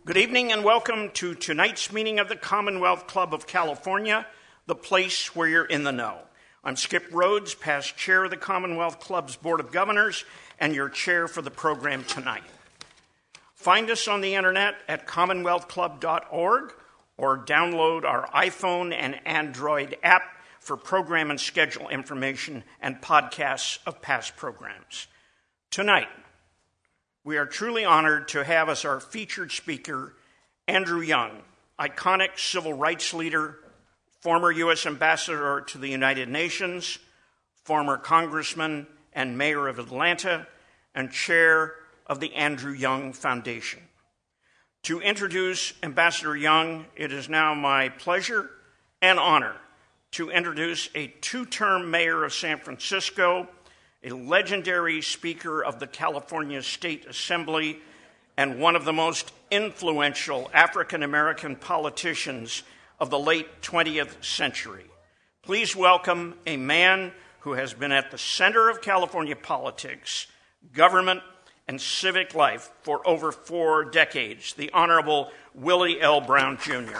Good evening and welcome to tonight's meeting of the Commonwealth Club of California, the place where you're in the know. I'm Skip Rhodes, past chair of the Commonwealth Club's Board of Governors and your chair for the program tonight. Find us on the internet at commonwealthclub.org or download our iPhone and Android app for program and schedule information and podcasts of past programs. Tonight, we are truly honored to have as our featured speaker Andrew Young, iconic civil rights leader, former U.S. ambassador to the United Nations, former congressman and mayor of Atlanta, and chair of the Andrew Young Foundation. To introduce Ambassador Young, it is now my pleasure and honor to introduce a two-term mayor of San Francisco, a legendary speaker of the California State Assembly, and one of the most influential African-American politicians of the late 20th century. Please welcome a man who has been at the center of California politics, government, and civic life for over 4 decades, the Honorable Willie L. Brown, Jr.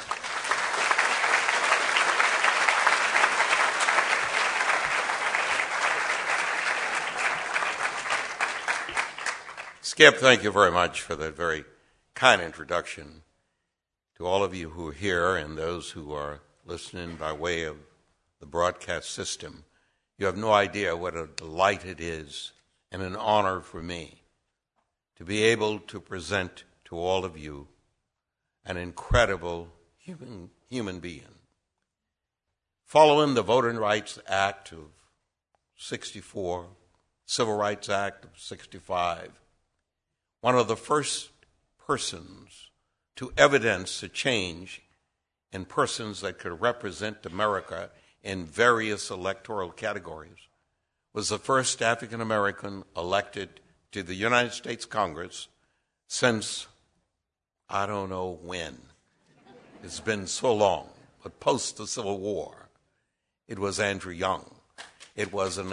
Skip, thank you very much for that very kind introduction. To all of you who are here and those who are listening by way of the broadcast system, you have no idea what a delight it is and an honor for me to be able to present to all of you an incredible human being. Following the Voting Rights Act of 64, Civil Rights Act of 65, one of the first persons to evidence a change in persons that could represent America in various electoral categories was the first African American elected to the United States Congress since I don't know when. It's been so long, but post the Civil War, it was Andrew Young. It was an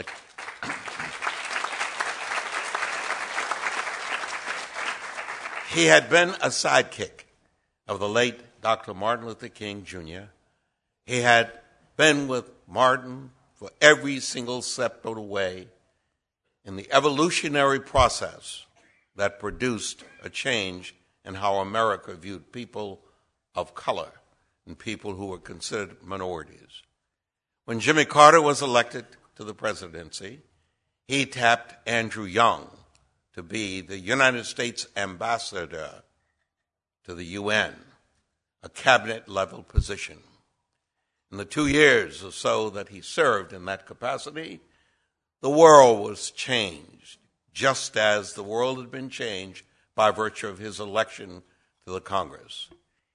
He had been a sidekick of the late Dr. Martin Luther King, Jr. He had been with Martin for every single step of the way in the evolutionary process that produced a change in how America viewed people of color and people who were considered minorities. When Jimmy Carter was elected to the presidency, he tapped Andrew Young to be the United States ambassador to the UN, a cabinet-level position. In the 2 years or so that he served in that capacity, the world was changed, just as the world had been changed by virtue of his election to the Congress.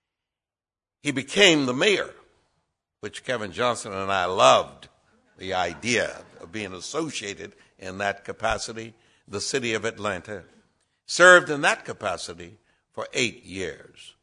He became the mayor, which Kevin Johnson and I loved the idea of being associated in that capacity. The city of Atlanta, served in that capacity for 8 years.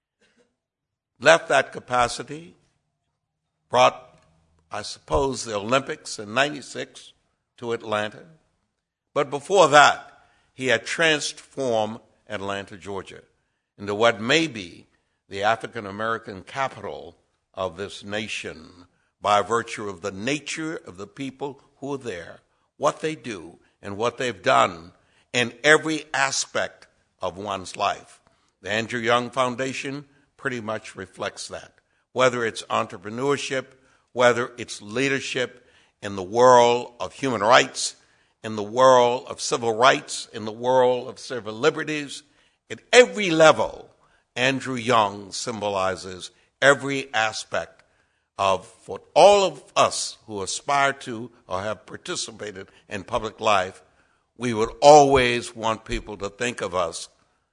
Left that capacity, brought, I suppose, the Olympics in '96 to Atlanta. But before that, he had transformed Atlanta, Georgia, into what may be the African American capital of this nation by virtue of the nature of the people who are there, what they do, and what they've done in every aspect of one's life. The Andrew Young Foundation pretty much reflects that, whether it's entrepreneurship, whether it's leadership in the world of human rights, in the world of civil rights, in the world of civil liberties. At every level, Andrew Young symbolizes every aspect of what all of us who aspire to or have participated in public life, we would always want people to think of us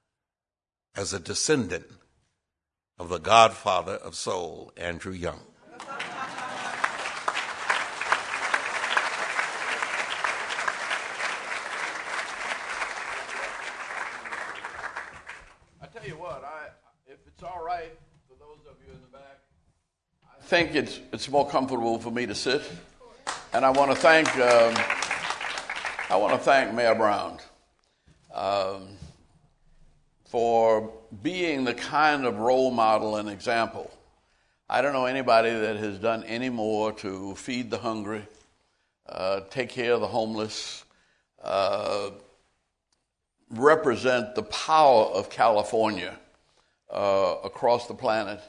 as a descendant of the godfather of soul, Andrew Young. I tell you what, if it's all right for those of you in the back, I think it's more comfortable for me to sit, and I want to thank Mayor Brown. for being the kind of role model and example. I don't know anybody that has done any more to feed the hungry, take care of the homeless, represent the power of California across the planet.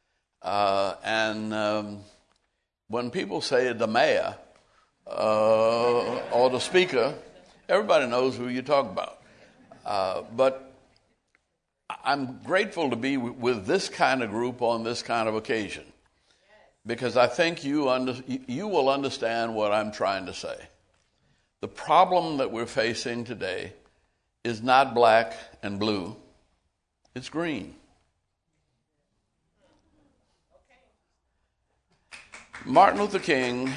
When people say the mayor or the speaker, everybody knows who you talk about. But I'm grateful to be with this kind of group on this kind of occasion, because I think you will understand what I'm trying to say. The problem that we're facing today is not black and blue, it's green. Martin Luther King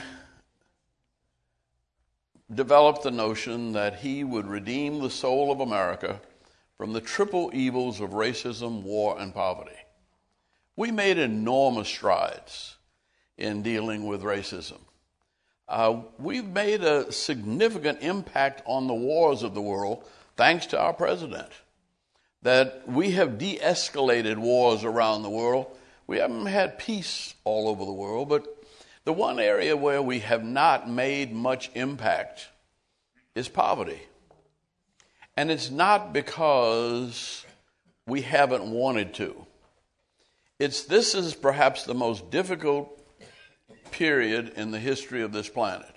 developed the notion that he would redeem the soul of America from the triple evils of racism, war, and poverty. We made enormous strides in dealing with racism. We've made a significant impact on the wars of the world thanks to our president. That we have de-escalated wars around the world. We haven't had peace all over the world, but the one area where we have not made much impact is poverty. And it's not because we haven't wanted to. This is perhaps the most difficult period in the history of this planet.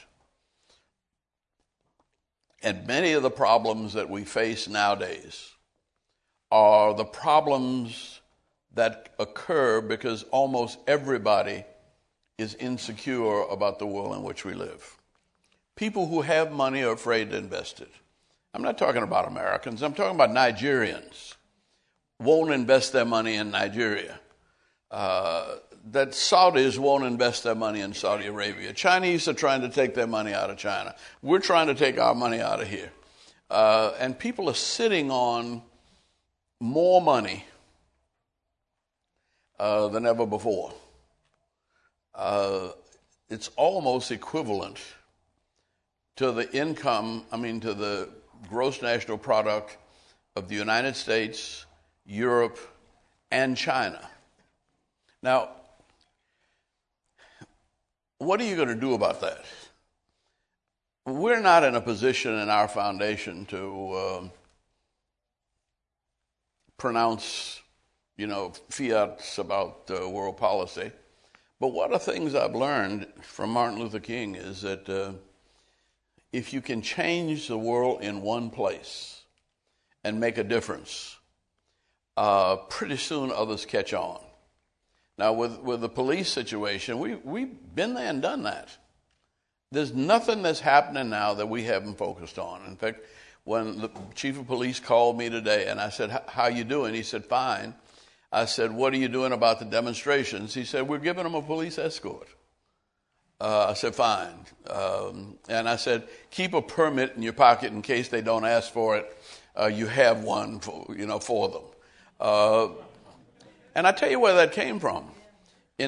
And many of the problems that we face nowadays are the problems that occur because almost everybody is insecure about the world in which we live. People who have money are afraid to invest it. I'm not talking about Americans. I'm talking about Nigerians. Won't invest their money in Nigeria. That Saudis won't invest their money in Saudi Arabia. Chinese are trying to take their money out of China. We're trying to take our money out of here. And people are sitting on more money than ever before. It's almost equivalent to the to the gross national product of the United States, Europe, and China. Now, what are you going to do about that? We're not in a position in our foundation to pronounce, fiats about world policy. But one of the things I've learned from Martin Luther King is that if you can change the world in one place and make a difference, pretty soon others catch on. Now, with the police situation, we've been there and done that. There's nothing that's happening now that we haven't focused on. In fact, when the chief of police called me today and I said, "How you doing?" He said, "Fine." I said, "What are you doing about the demonstrations?" He said, "We're giving them a police escort." I said, "Fine." And I said, "Keep a permit in your pocket in case they don't ask for it. You have one for them." And I tell you where that came from. In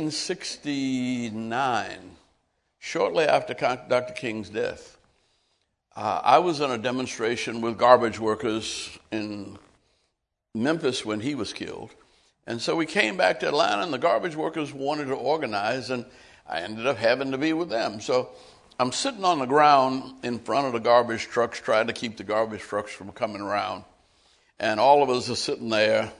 1969, shortly after Dr. King's death, I was on a demonstration with garbage workers in Memphis when he was killed. And so we came back to Atlanta, and the garbage workers wanted to organize, and I ended up having to be with them. So I'm sitting on the ground in front of the garbage trucks, trying to keep the garbage trucks from coming around. And all of us are sitting there,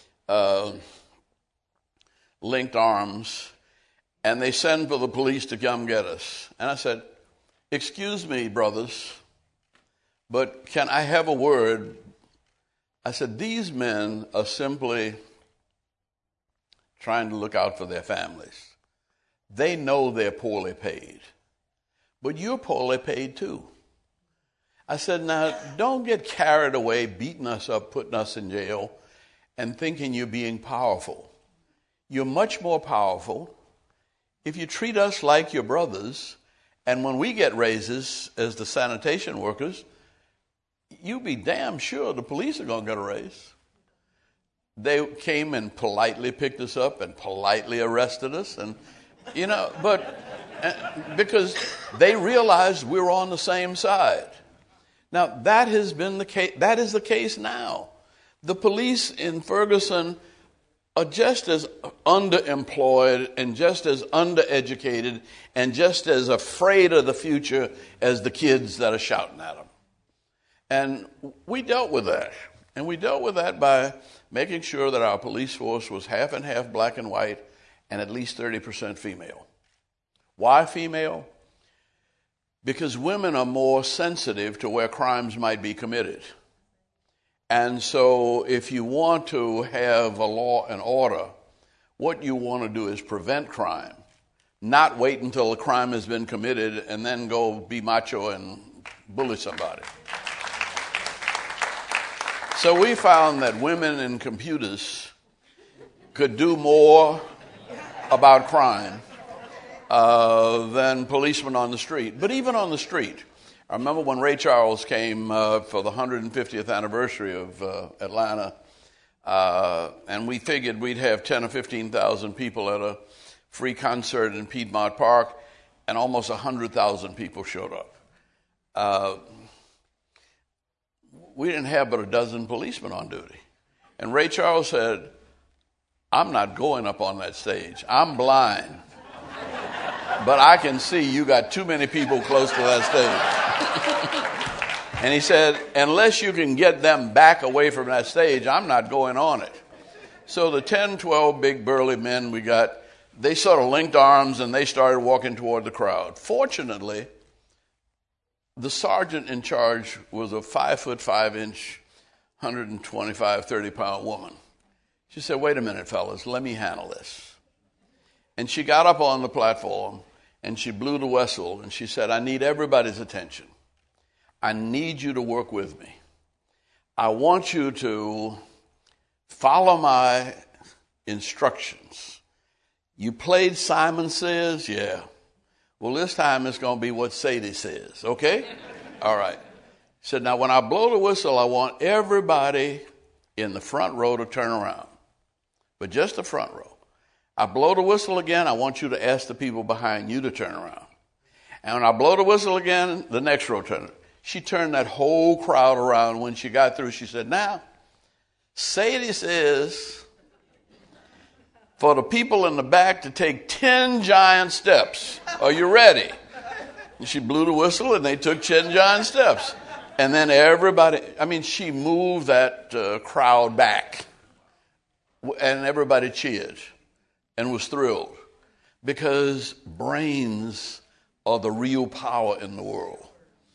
linked arms, and they send for the police to come get us. And I said, "Excuse me, brothers, but can I have a word?" I said, "These men are simply trying to look out for their families. They know they're poorly paid, but you're poorly paid too." I said, "Now, don't get carried away beating us up, putting us in jail, and thinking you're being powerful. You're much more powerful if you treat us like your brothers, and when we get raises as the sanitation workers, you be damn sure the police are going to get a raise." They came and politely picked us up and politely arrested us, and but because they realized we were on the same side. Now, that has been the case. That is the case now. the police in Ferguson are just as underemployed and just as undereducated and just as afraid of the future as the kids that are shouting at them. And we dealt with that. And we dealt with that by making sure that our police force was half and half black and white and at least 30% female. Why female? Because women are more sensitive to where crimes might be committed. And so if you want to have a law and order, what you want to do is prevent crime, not wait until a crime has been committed and then go be macho and bully somebody. So we found that women in computers could do more about crime than policemen on the street. But even on the street, I remember when Ray Charles came for the 150th anniversary of Atlanta, and we figured we'd have 10 or 15,000 people at a free concert in Piedmont Park, and almost 100,000 people showed up. We didn't have but a dozen policemen on duty. And Ray Charles said, I'm not going up on that stage. I'm blind. But I can see you got too many people close to that stage. And he said, unless you can get them back away from that stage, I'm not going on it. So the 10, 12 big burly men we got, they sort of linked arms and they started walking toward the crowd. Fortunately, the sergeant in charge was a 5'5", 125, 30-pound woman. She said, wait a minute, fellas, let me handle this. And she got up on the platform and she blew the whistle and she said, I need everybody's attention. I need you to work with me. I want you to follow my instructions. You played Simon Says? Yeah. Well, this time it's going to be what Sadie says, okay? All right. He said, now when I blow the whistle, I want everybody in the front row to turn around, but just the front row. I blow the whistle again, I want you to ask the people behind you to turn around. And when I blow the whistle again, the next row turned. She turned that whole crowd around. When she got through, she said, now, Sadie says for the people in the back to take 10 giant steps. Are you ready? And she blew the whistle and they took 10 giant steps. And then everybody, she moved that crowd back. And everybody cheered and was thrilled because brains are the real power in the world.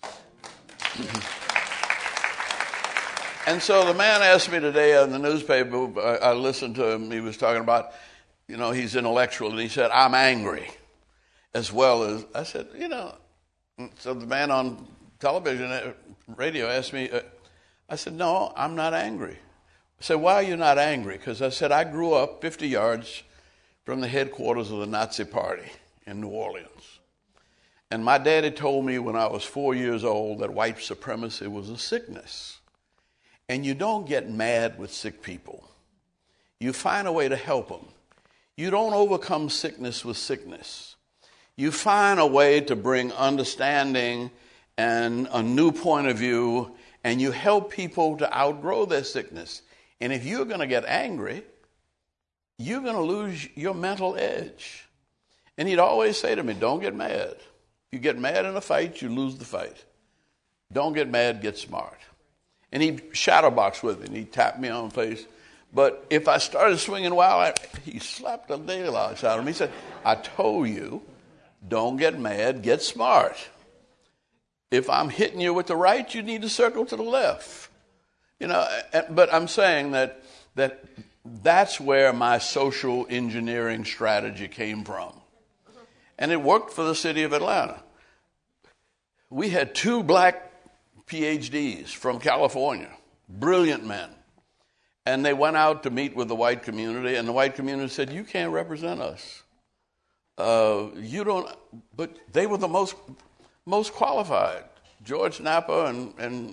And so the man asked me today on the newspaper, I listened to him, he was talking about, he's intellectual, and he said, I'm angry, as well as, I said, so the man on television, radio asked me, I said, no, I'm not angry. I said, why are you not angry? Because I said, I grew up 50 yards from the headquarters of the Nazi Party in New Orleans. And my daddy told me when I was 4 years old that white supremacy was a sickness. And you don't get mad with sick people. You find a way to help them. You don't overcome sickness with sickness. You find a way to bring understanding and a new point of view, and you help people to outgrow their sickness. And if you're going to get angry, you're going to lose your mental edge. And he'd always say to me, don't get mad. You get mad in a fight, you lose the fight. Don't get mad, get smart. And he'd shadowbox with me, and he'd tap me on the face. But if I started swinging wild, he slapped the daylights out of me. He said, I told you, don't get mad, get smart. If I'm hitting you with the right, you need to circle to the left. But I'm saying that's where my social engineering strategy came from. And it worked for the city of Atlanta. We had 2 black PhDs from California, brilliant men. And they went out to meet with the white community, and the white community said, you can't represent us. You don't, but they were the most qualified. George Napa and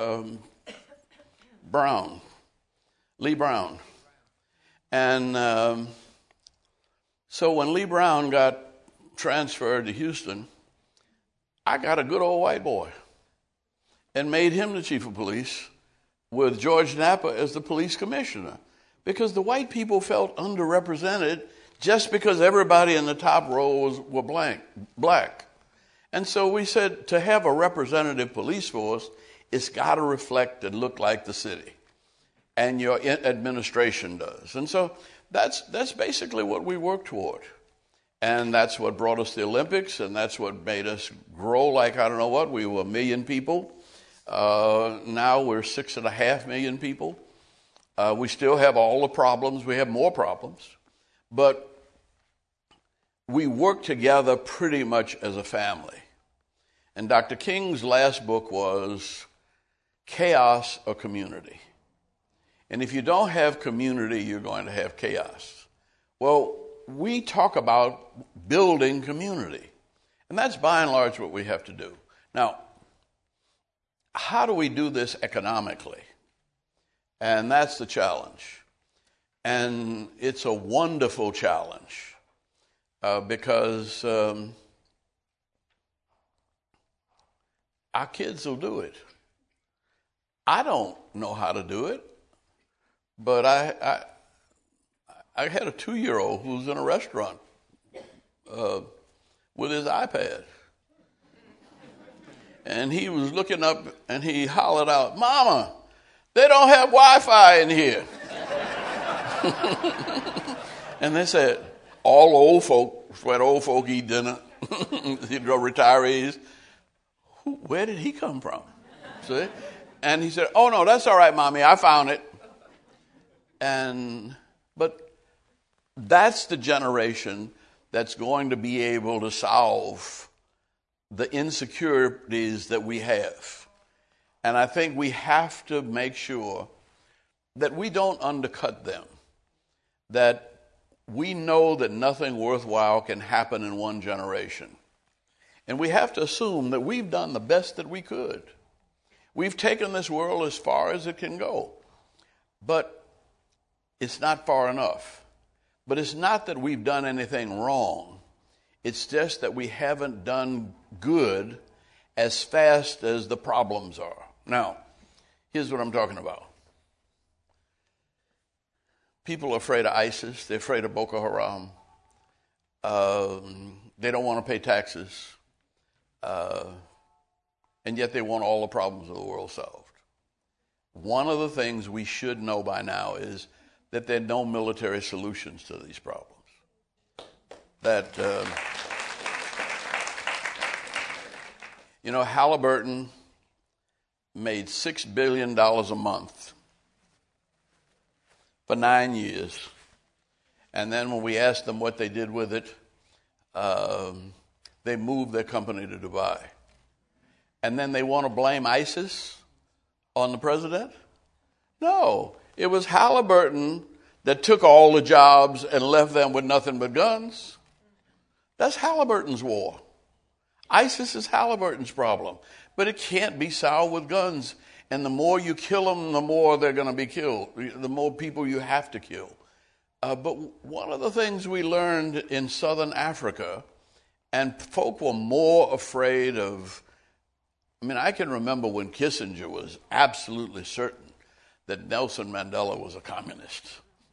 Lee Brown. And so when Lee Brown got transferred to Houston, I got a good old white boy and made him the chief of police with George Napa as the police commissioner, because the white people felt underrepresented just because everybody in the top rows were black. And so we said, to have a representative police force, it's got to reflect and look like the city, and your administration does. And so that's basically what we work toward. And that's what brought us the Olympics, and that's what made us grow like I don't know what. We were 1 million people. Now we're 6.5 million people. We still have all the problems. We have more problems. But we work together pretty much as a family. And Dr. King's last book was Chaos or Community. And if you don't have community, you're going to have chaos. Well, we talk about building community. And that's by and large what we have to do. Now, how do we do this economically? And that's the challenge. And it's a wonderful challenge because our kids will do it. I don't know how to do it, but I had a 2-year-old who was in a restaurant with his iPad. And he was looking up and he hollered out, "Mama, they don't have Wi-Fi in here." And they said, all old folk, where old folk eat dinner, retirees. Where did he come from? See? And he said, "Oh, no, that's all right, Mommy. I found it." But that's the generation that's going to be able to solve the insecurities that we have. And I think we have to make sure that we don't undercut them, that we know that nothing worthwhile can happen in one generation. And we have to assume that we've done the best that we could. We've taken this world as far as it can go. But it's not far enough. But it's not that we've done anything wrong. It's just that we haven't done good as fast as the problems are. Now, here's what I'm talking about. People are afraid of ISIS. They're afraid of Boko Haram. They don't want to pay taxes. And yet they want all the problems of the world solved. One of the things we should know by now is that there are no military solutions to these problems. That, Halliburton made $6 billion a month for 9 years. And then when we asked them what they did with it, they moved their company to Dubai. And then they want to blame ISIS on the president? No, it was Halliburton that took all the jobs and left them with nothing but guns. That's Halliburton's war. ISIS is Halliburton's problem. But it can't be solved with guns. And the more you kill them, the more they're going to be killed. The more people you have to kill. But one of the things we learned in southern Africa, and folk were more afraid of, I can remember when Kissinger was absolutely certain that Nelson Mandela was a communist.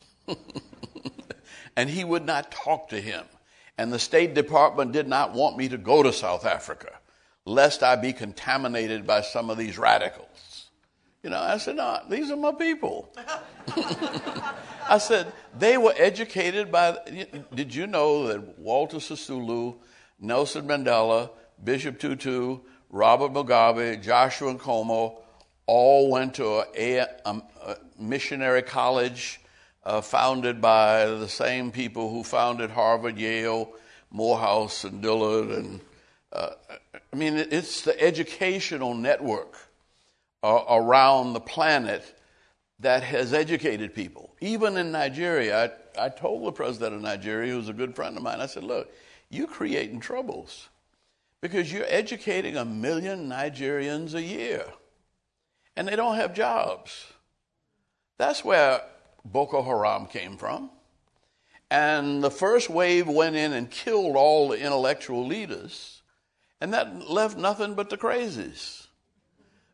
And he would not talk to him. And the State Department did not want me to go to South Africa, lest I be contaminated by some of these radicals. I said, no, these are my people. I said, they were educated by, did you know that Walter Sisulu, Nelson Mandela, Bishop Tutu, Robert Mugabe, Joshua Nkomo, all went to a missionary college founded by the same people who founded Harvard, Yale, Morehouse, and Dillard. And it's the educational network around the planet that has educated people. Even in Nigeria, I told the president of Nigeria, who's a good friend of mine, I said, look, you're creating troubles because you're educating 1 million Nigerians a year, and they don't have jobs. That's where Boko Haram came from. And the first wave went in and killed all the intellectual leaders, and that left nothing but the crazies.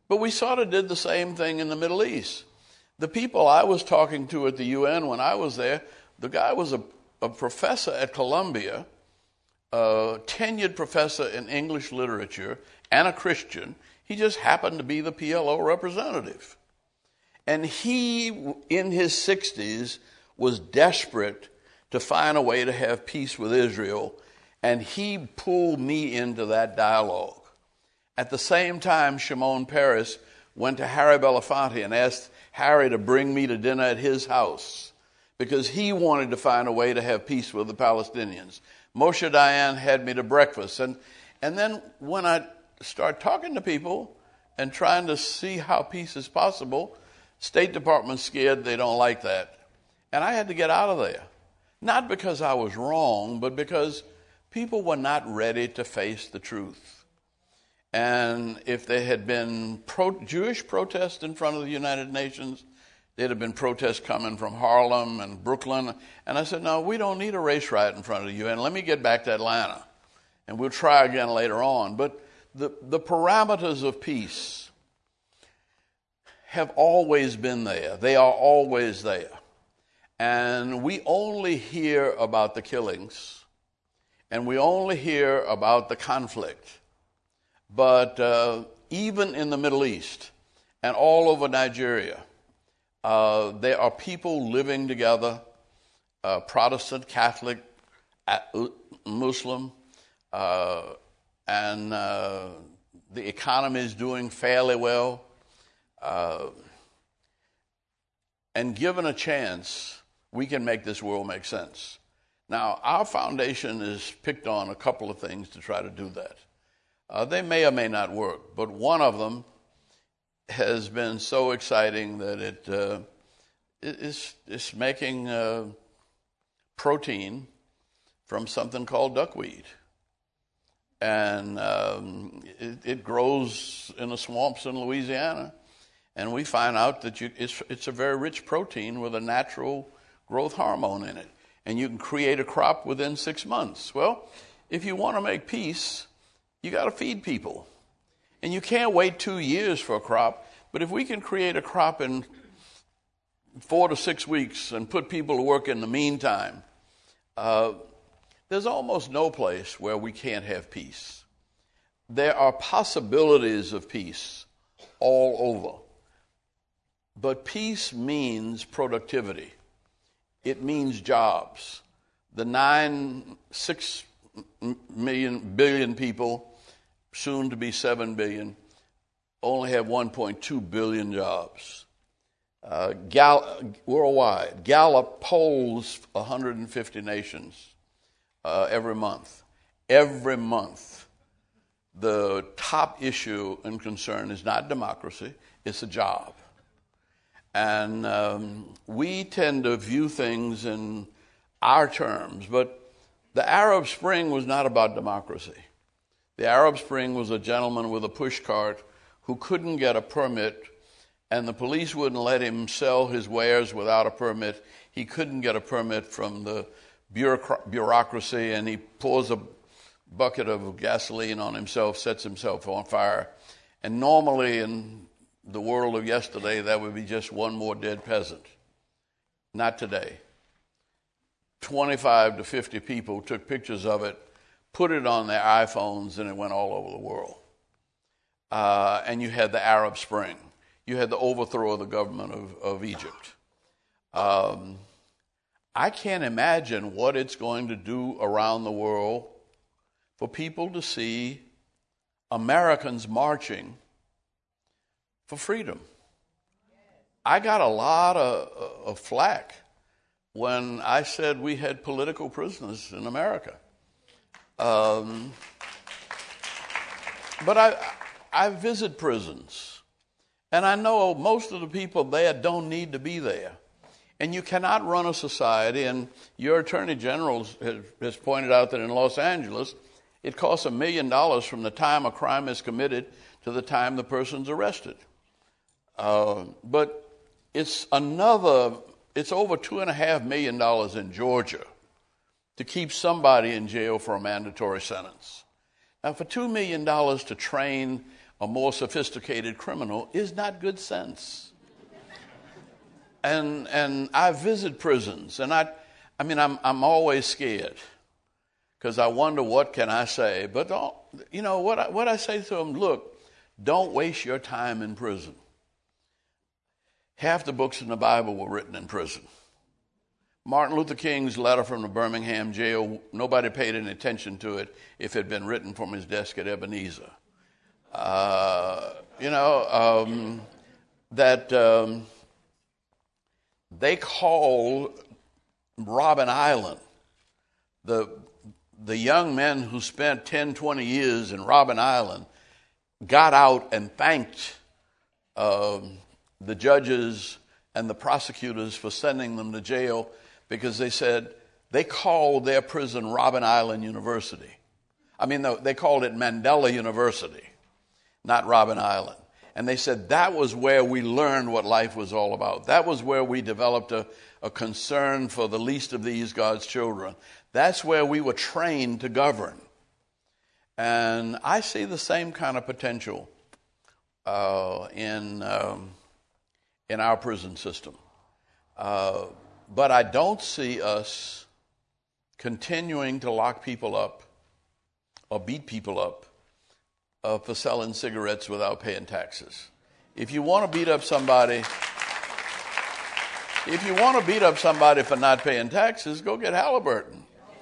But we sort of did the same thing in the Middle East. The people I was talking to at the UN when I was there, the guy was a professor at Columbia, a tenured professor in English literature, and a Christian. He just happened to be the PLO representative. And he, in his 60s, was desperate to find a way to have peace with Israel, and he pulled me into that dialogue. At the same time, Shimon Peres went to Harry Belafonte and asked Harry to bring me to dinner at his house because he wanted to find a way to have peace with the Palestinians. Moshe Dayan had me to breakfast. And then when I start talking to people and trying to see how peace is possible, State Department's scared they don't like that. And I had to get out of there. Not because I was wrong, but because people were not ready to face the truth. And if there had been Jewish protests in front of the United Nations, there'd have been protests coming from Harlem and Brooklyn. And I said, no, we don't need a race riot in front of the UN. Let me get back to Atlanta. And we'll try again later on. But the parameters of peace have always been there. They are always there. And we only hear about the killings. And we only hear about the conflict. But even in the Middle East and all over Nigeria, there are people living together, Protestant, Catholic, Muslim, and the economy is doing fairly well. And given a chance, we can make this world make sense. Now, our foundation is picked on a couple of things to try to do that. They may or may not work, but one of them has been so exciting that it's making protein from something called duckweed. And it grows in the swamps in Louisiana. And we find out that it's a very rich protein with a natural growth hormone in it. And you can create a crop within 6 months. Well, if you want to make peace, you got to feed people. And you can't wait 2 years for a crop. But if we can create a crop in 4 to 6 weeks and put people to work in the meantime, there's almost no place where we can't have peace. There are possibilities of peace all over. But peace means productivity. It means jobs. The 6 billion people, soon to be 7 billion, only have 1.2 billion jobs. Worldwide, Gallup polls 150 nations every month. Every month, the top issue and concern is not democracy, it's a job. And we tend to view things in our terms, but the Arab Spring was not about democracy. The Arab Spring was a gentleman with a push cart who couldn't get a permit, and the police wouldn't let him sell his wares without a permit. He couldn't get a permit from the bureaucracy, and he pours a bucket of gasoline on himself, sets himself on fire. And normally in the world of yesterday, that would be just one more dead peasant. Not today. 25 to 50 people took pictures of it, put it on their iPhones, and it went all over the world. And you had the Arab Spring. You had the overthrow of the government of Egypt. I can't imagine what it's going to do around the world for people to see Americans marching for freedom. I got a lot of flack when I said we had political prisoners in America. But I visit prisons, and I know most of the people there don't need to be there. And you cannot run a society, and your Attorney General has pointed out that in Los Angeles, it costs $1 million from the time a crime is committed to the time the person's arrested. But it's over $2.5 million in Georgia to keep somebody in jail for a mandatory sentence. Now, for $2 million to train a more sophisticated criminal is not good sense. And I visit prisons, and I'm always scared because I wonder what can I say. But what I say to them: look, don't waste your time in prison. Half the books in the Bible were written in prison. Martin Luther King's letter from the Birmingham jail, nobody paid any attention to it if it had been written from his desk at Ebenezer. They called Robben Island, the young men who spent 10, 20 years in Robben Island got out and thanked the judges and the prosecutors for sending them to jail, because they said they called their prison Robben Island University. They called it Mandela University, not Robben Island. And they said that was where we learned what life was all about. That was where we developed a concern for the least of these, God's children. That's where we were trained to govern. And I see the same kind of potential in our prison system. But I don't see us continuing to lock people up or beat people up for selling cigarettes without paying taxes. If you want to beat up somebody for not paying taxes, go get Halliburton.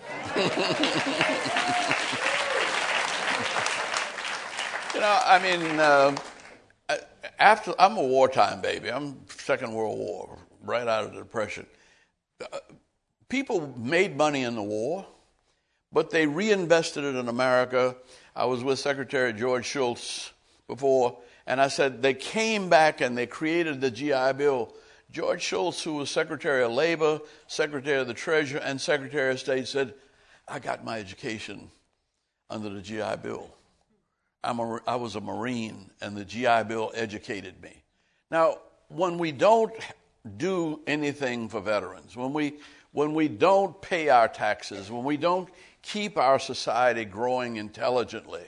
I'm a wartime baby. I'm Second World War, right out of the Depression. People made money in the war, but they reinvested it in America. I was with Secretary George Shultz before, and I said they came back and they created the GI Bill. George Shultz, who was Secretary of Labor, Secretary of the Treasury, and Secretary of State, said, I got my education under the GI Bill. I was a Marine, and the GI Bill educated me. Now, when we don't do anything for veterans, when we don't pay our taxes, when we don't keep our society growing intelligently,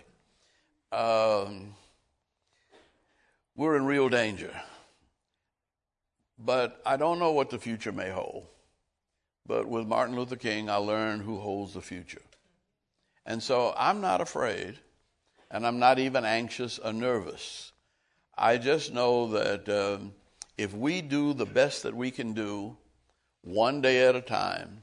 we're in real danger. But I don't know what the future may hold. But with Martin Luther King, I learned who holds the future. And so I'm not afraid, and I'm not even anxious or nervous. I just know that if we do the best that we can do, one day at a time,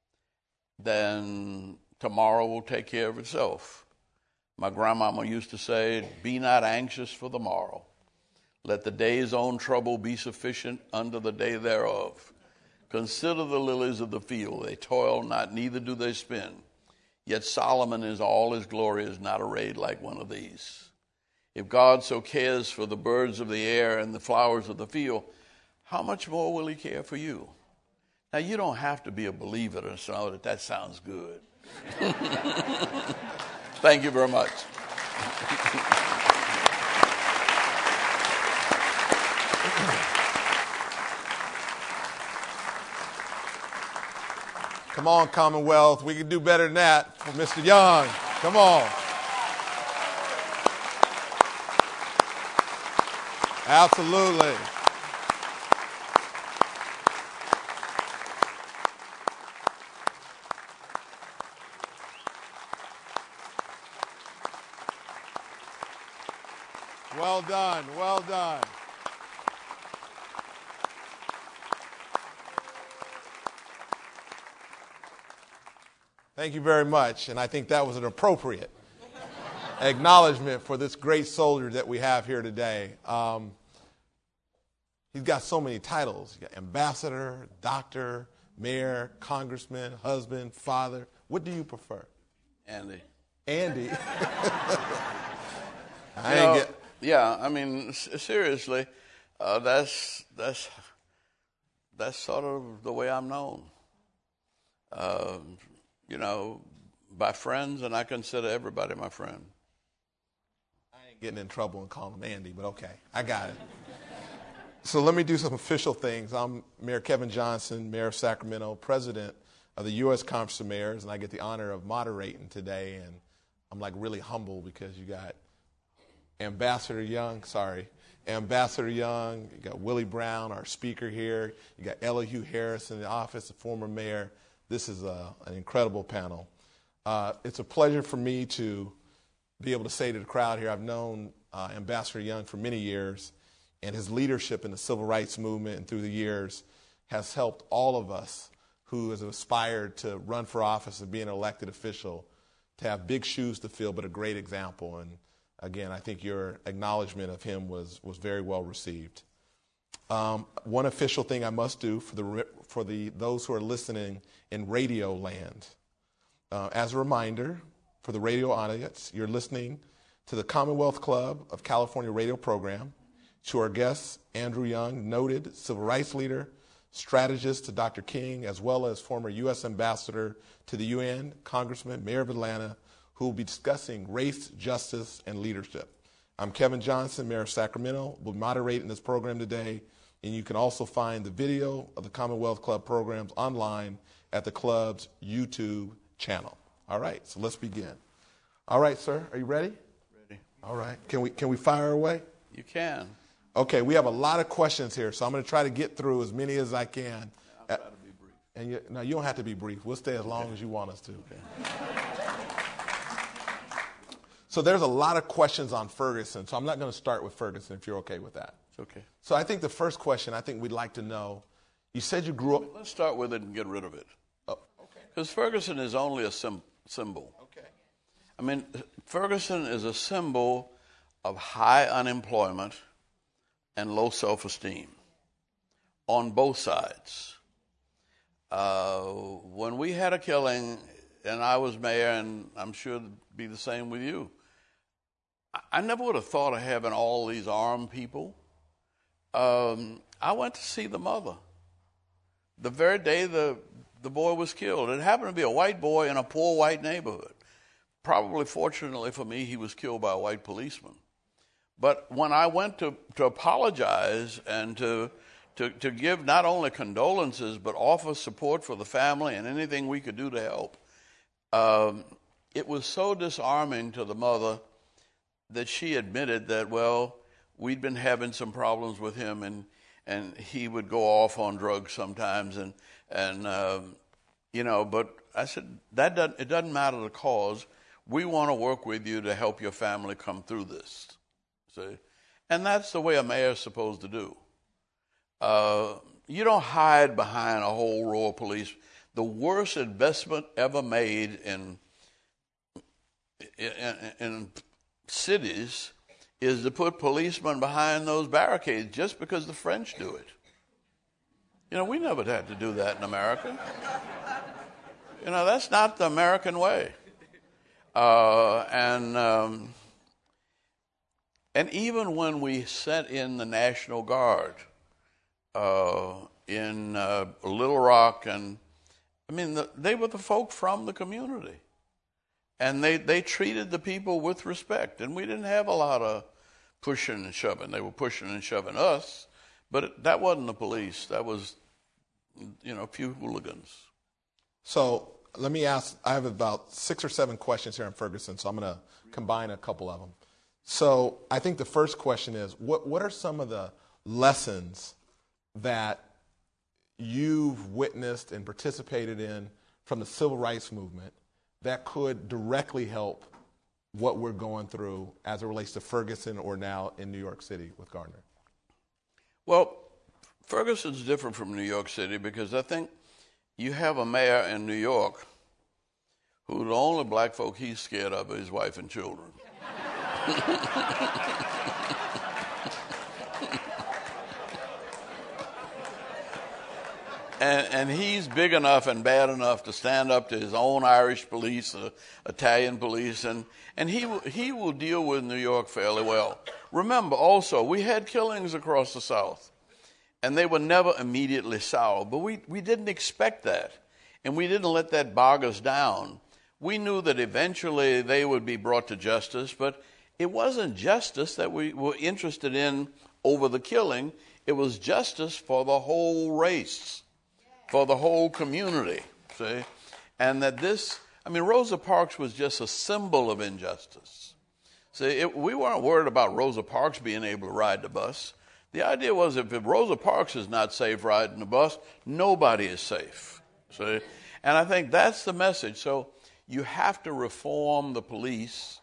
then tomorrow will take care of itself. My grandmama used to say, be not anxious for the morrow. Let the day's own trouble be sufficient unto the day thereof. Consider the lilies of the field. They toil not, neither do they spin. Yet Solomon in all his glory is not arrayed like one of these. If God so cares for the birds of the air and the flowers of the field, how much more will he care for you? Now, you don't have to be a believer to know that sounds good. Thank you very much. Come on, Commonwealth. We can do better than that for Mr. Young. Come on. Absolutely. Well done. Well done. Thank you very much, and I think that was an appropriate acknowledgement for this great soldier that we have here today. He's got so many titles. He's got ambassador, doctor, mayor, congressman, husband, father. What do you prefer? Andy. Andy. Seriously, that's sort of the way I'm known. By friends, and I consider everybody my friend. I ain't getting in trouble and calling him Andy, but okay, I got it. So let me do some official things. I'm Mayor Kevin Johnson, Mayor of Sacramento, President of the U.S. Conference of Mayors, and I get the honor of moderating today, and I'm really humble because you got Ambassador Young, you got Willie Brown, our speaker here. You got Elihu Harris in the office, the former mayor. This is an incredible panel. It's a pleasure for me to be able to say to the crowd here, I've known Ambassador Young for many years, and his leadership in the civil rights movement and through the years has helped all of us who has aspired to run for office and be an elected official to have big shoes to fill, but a great example. And again, I think your acknowledgement of him was very well received. One official thing I must do for those who are listening in radio land. As a reminder, for the radio audience, you're listening to the Commonwealth Club of California radio program. To our guests, Andrew Young, noted civil rights leader, strategist to Dr. King, as well as former U.S. ambassador to the UN, congressman, mayor of Atlanta, who will be discussing race, justice, and leadership. I'm Kevin Johnson, mayor of Sacramento. We'll be moderating this program today, and you can also find the video of the Commonwealth Club programs online at the club's YouTube channel. All right, so let's begin. All right, sir, are you ready? Ready. All right, can we fire away? You can. Okay, we have a lot of questions here, so I'm going to try to get through as many as I can. I'll try to be brief. And you don't have to be brief. We'll stay as long as you want us to. Okay. So there's a lot of questions on Ferguson, so I'm not going to start with Ferguson if you're okay with that. It's okay. So I think the first question we'd like to know, you said you grew up... Let's start with it and get rid of it. Oh, okay. Because Ferguson is only a symbol. Okay. I mean, Ferguson is a symbol of high unemployment and low self-esteem on both sides. When we had a killing, and I was mayor, and I'm sure it'd be the same with you, I never would have thought of having all these armed people. I went to see the mother the very day the boy was killed. It happened to be a white boy in a poor white neighborhood. Probably, fortunately for me, he was killed by a white policeman. But when I went to apologize and to give not only condolences but offer support for the family and anything we could do to help, it was so disarming to the mother that she admitted that, well, we'd been having some problems with him, and he would go off on drugs sometimes, and but I said, it doesn't matter the cause. We want to work with you to help your family come through this. See? And that's the way a mayor is supposed to do. You don't hide behind a whole row of police. The worst investment ever made in cities is to put policemen behind those barricades just because the French do it. We never had to do that in America. That's not the American way. And even when we sent in the National Guard in Little Rock, they were the folk from the community. And they treated the people with respect. And we didn't have a lot of pushing and shoving. They were pushing and shoving us. But that wasn't the police. That was, a few hooligans. So let me ask, I have about 6 or 7 questions here on Ferguson, so I'm going to combine a couple of them. So I think the first question is, what are some of the lessons that you've witnessed and participated in from the civil rights movement that could directly help what we're going through as it relates to Ferguson or now in New York City with Gardner? Well, Ferguson's different from New York City because I think you have a mayor in New York who the only black folk he's scared of is his wife and children. And he's big enough and bad enough to stand up to his own Irish police, Italian police, and he will deal with New York fairly well. Remember also, we had killings across the South, and they were never immediately solved, but we didn't expect that, and we didn't let that bog us down. We knew that eventually they would be brought to justice, but it wasn't justice that we were interested in over the killing. It was justice for the whole race, for the whole community, see? And that Rosa Parks was just a symbol of injustice. See, we weren't worried about Rosa Parks being able to ride the bus. The idea was if Rosa Parks is not safe riding the bus, nobody is safe. See? And I think that's the message. So you have to reform the police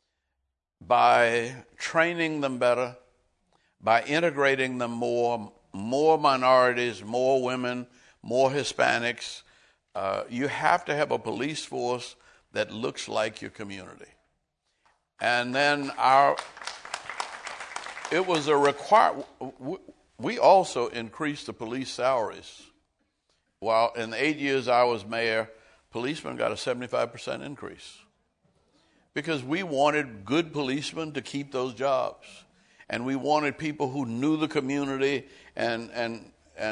by training them better, by integrating them more minorities, more women, more Hispanics. You have to have a police force that looks like your community. And then it was a we also increased the police salaries. While in the 8 years I was mayor, policemen got a 75% increase. Because we wanted good policemen to keep those jobs. And we wanted people who knew the community and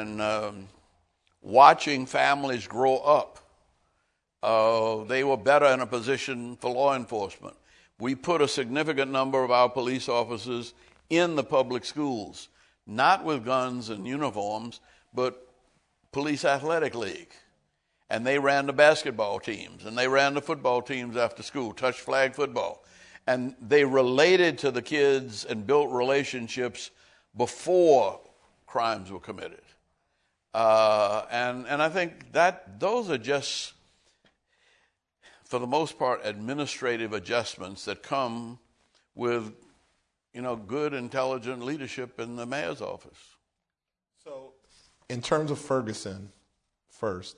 watching families grow up. They were better in a position for law enforcement. We put a significant number of our police officers in the public schools, not with guns and uniforms, but police athletic league. And they ran the basketball teams, and they ran the football teams after school, touch flag football. And they related to the kids and built relationships before crimes were committed. And I think that those are just, for the most part, administrative adjustments that come with, good, intelligent leadership in the mayor's office. So, in terms of Ferguson, first,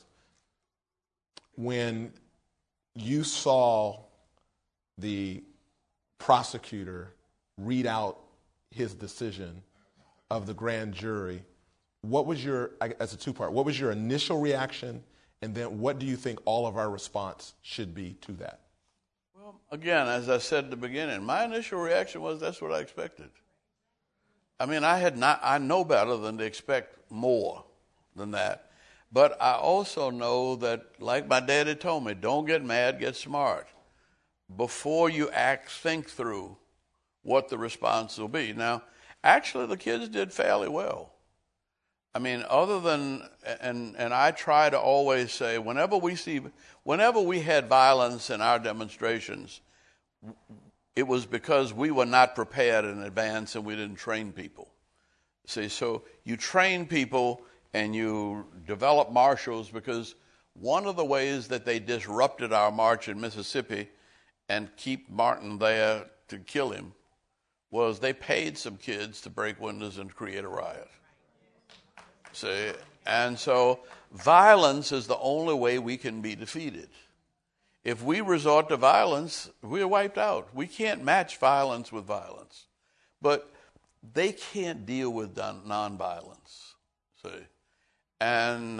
when you saw the prosecutor read out his decision of the grand jury, what was as a two-part, what was your initial reaction, and then what do you think all of our response should be to that? Well, again, as I said at the beginning, my initial reaction was that's what I expected. I mean, I know better than to expect more than that. But I also know that, like my daddy told me, don't get mad, get smart. Before you act, think through what the response will be. Now, actually, the kids did fairly well. I mean, other than, and I try to always say, whenever we had violence in our demonstrations, it was because we were not prepared in advance and we didn't train people. See, so you train people and you develop marshals, because one of the ways that they disrupted our march in Mississippi and keep Martin there to kill him was they paid some kids to break windows and create a riot. See, and so violence is the only way we can be defeated. If we resort to violence, we're wiped out. We can't match violence with violence. But they can't deal with nonviolence. See, and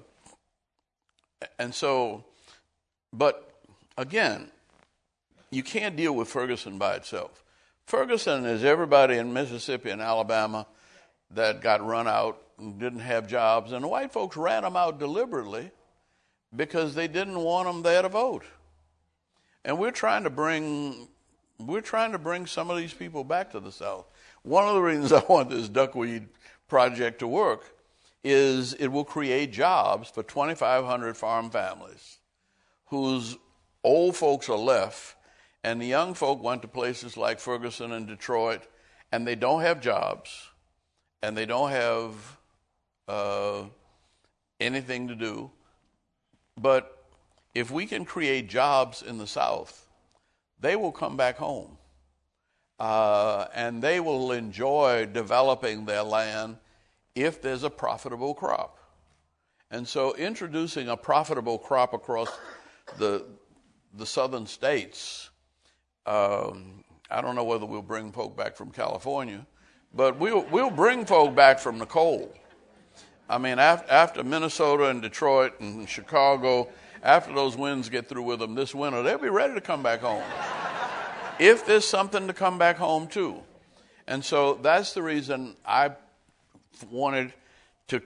so, but again, you can't deal with Ferguson by itself. Ferguson is everybody in Mississippi and Alabama that got run out and didn't have jobs, and the white folks ran them out deliberately because they didn't want them there to vote. And we're trying to bring some of these people back to the South. One of the reasons I want this duckweed project to work is it will create jobs for 2,500 farm families whose old folks are left, and the young folk went to places like Ferguson and Detroit, and they don't have jobs, and they don't have anything to do. But if we can create jobs in the South, they will come back home. And they will enjoy developing their land if there's a profitable crop. And so introducing a profitable crop across the southern states, I don't know whether we'll bring folk back from California, but we'll bring folk back from the cold. I mean, after Minnesota and Detroit and Chicago, after those winds get through with them this winter, they'll be ready to come back home. If there's something to come back home to. And so that's the reason I wanted to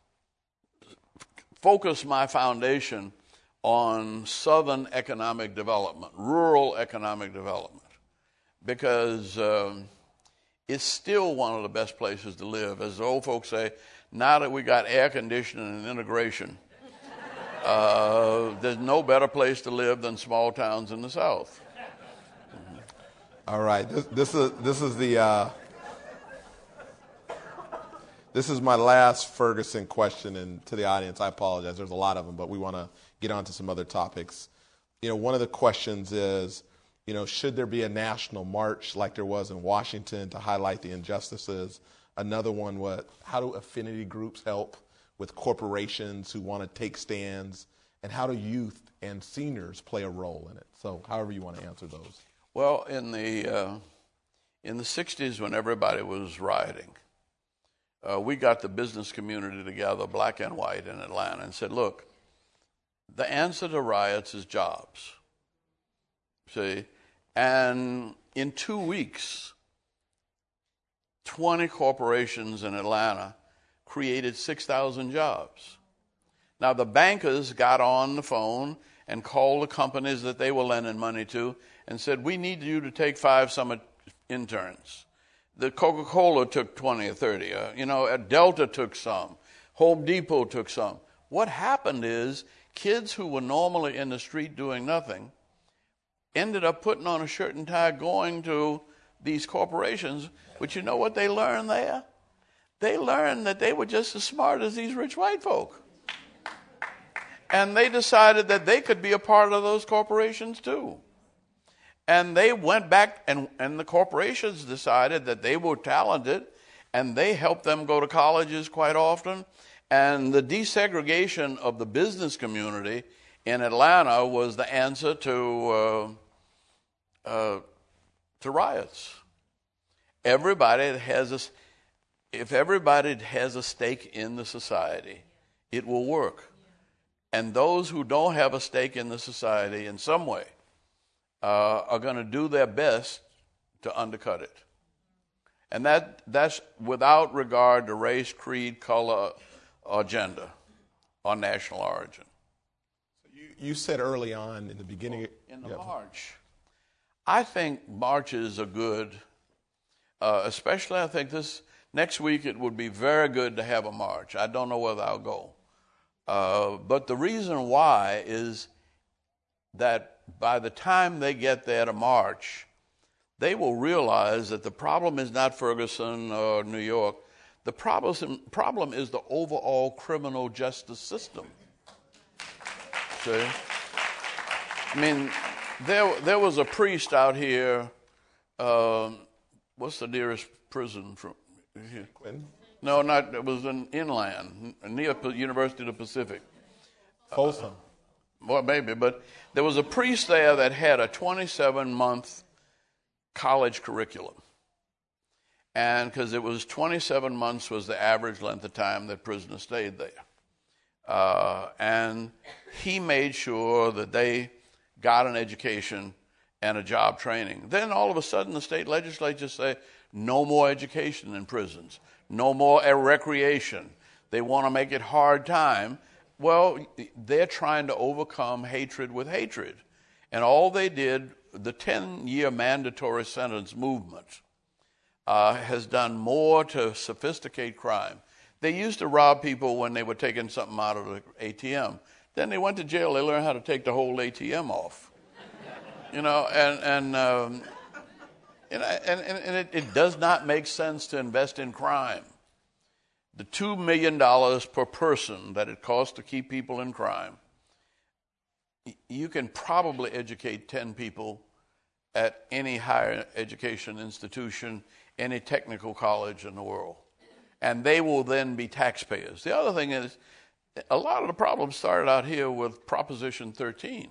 focus my foundation on southern economic development, rural economic development, because it's still one of the best places to live. As the old folks say, now that we got air conditioning and integration, there's no better place to live than small towns in the South. All right. This is my last Ferguson question, and to the audience, I apologize. There's a lot of them, but we want to get on to some other topics. One of the questions is, should there be a national march like there was in Washington to highlight the injustices? Another one, how do affinity groups help with corporations who want to take stands? And how do youth and seniors play a role in it? So however you want to answer those. Well, in the 60s when everybody was rioting, we got the business community together, black and white, in Atlanta and said, look, the answer to riots is jobs. See? And in 2 weeks, 20 corporations in Atlanta created 6,000 jobs. Now, the bankers got on the phone and called the companies that they were lending money to and said, we need you to take 5 summer interns. The Coca-Cola took 20 or 30. Delta took some. Home Depot took some. What happened is kids who were normally in the street doing nothing ended up putting on a shirt and tie going to these corporations. But you know what they learned there? They learned that they were just as smart as these rich white folk. And they decided that they could be a part of those corporations too. And they went back, and the corporations decided that they were talented, and they helped them go to colleges quite often. And the desegregation of the business community in Atlanta was the answer to riots. If everybody has a stake in the society, it will work. And those who don't have a stake in the society in some way are going to do their best to undercut it. And that's without regard to race, creed, color, or gender, or national origin. You said early on in the beginning... In the march, I think marches are good, especially I think next week it would be very good to have a march. I don't know whether I'll go. But the reason why is that by the time they get there to march, they will realize that the problem is not Ferguson or New York. The problem is the overall criminal justice system. See? I mean, there was a priest out here. What's the nearest prison from here? Quentin? No, not. It was inland, near University of the Pacific. Folsom. Well, maybe, but there was a priest there that had a 27-month college curriculum. And because it was 27 months was the average length of time that prisoners stayed there. And he made sure that they got an education and a job training. Then all of a sudden the state legislature say, no more education in prisons, no more recreation. They want to make it hard time. Well, they're trying to overcome hatred with hatred. And all they did, the 10-year mandatory sentence movement has done more to sophisticate crime. They used to rob people when they were taking something out of the ATM. Then they went to jail, they learned how to take the whole ATM off. And it does not make sense to invest in crime. The $2 million per person that it costs to keep people in crime, you can probably educate 10 people at any higher education institution, any technical college in the world. And they will then be taxpayers. The other thing is, a lot of the problems started out here with Proposition 13.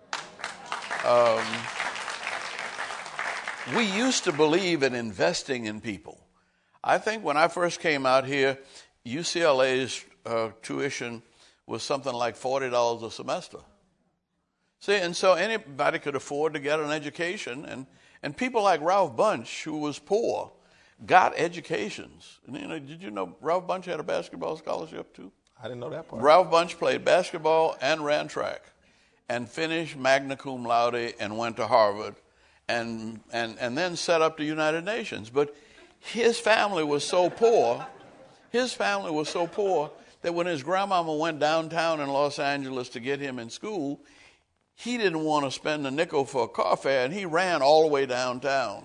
We used to believe in investing in people. I think when I first came out here, UCLA's tuition was something like $40 a semester. See, and so anybody could afford to get an education, and people like Ralph Bunche, who was poor, got educations. And, did you know Ralph Bunche had a basketball scholarship too? I didn't know that part. Ralph Bunche played basketball and ran track, and finished magna cum laude and went to Harvard, and then set up the United Nations. But his family was so poor. That when his grandmama went downtown in Los Angeles to get him in school, he didn't want to spend a nickel for a car fare, and he ran all the way downtown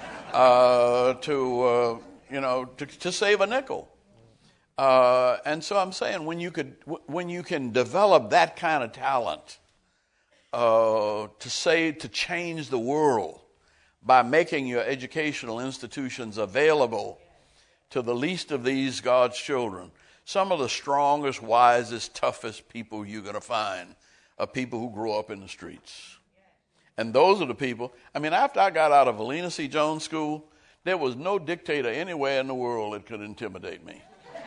to save a nickel. And so I'm saying when you can develop that kind of talent to change the world by making your educational institutions available to the least of these God's children, some of the strongest, wisest, toughest people you're going to find are people who grew up in the streets. And those are the people. I mean, after I got out of Alina C. Jones School, there was no dictator anywhere in the world that could intimidate me.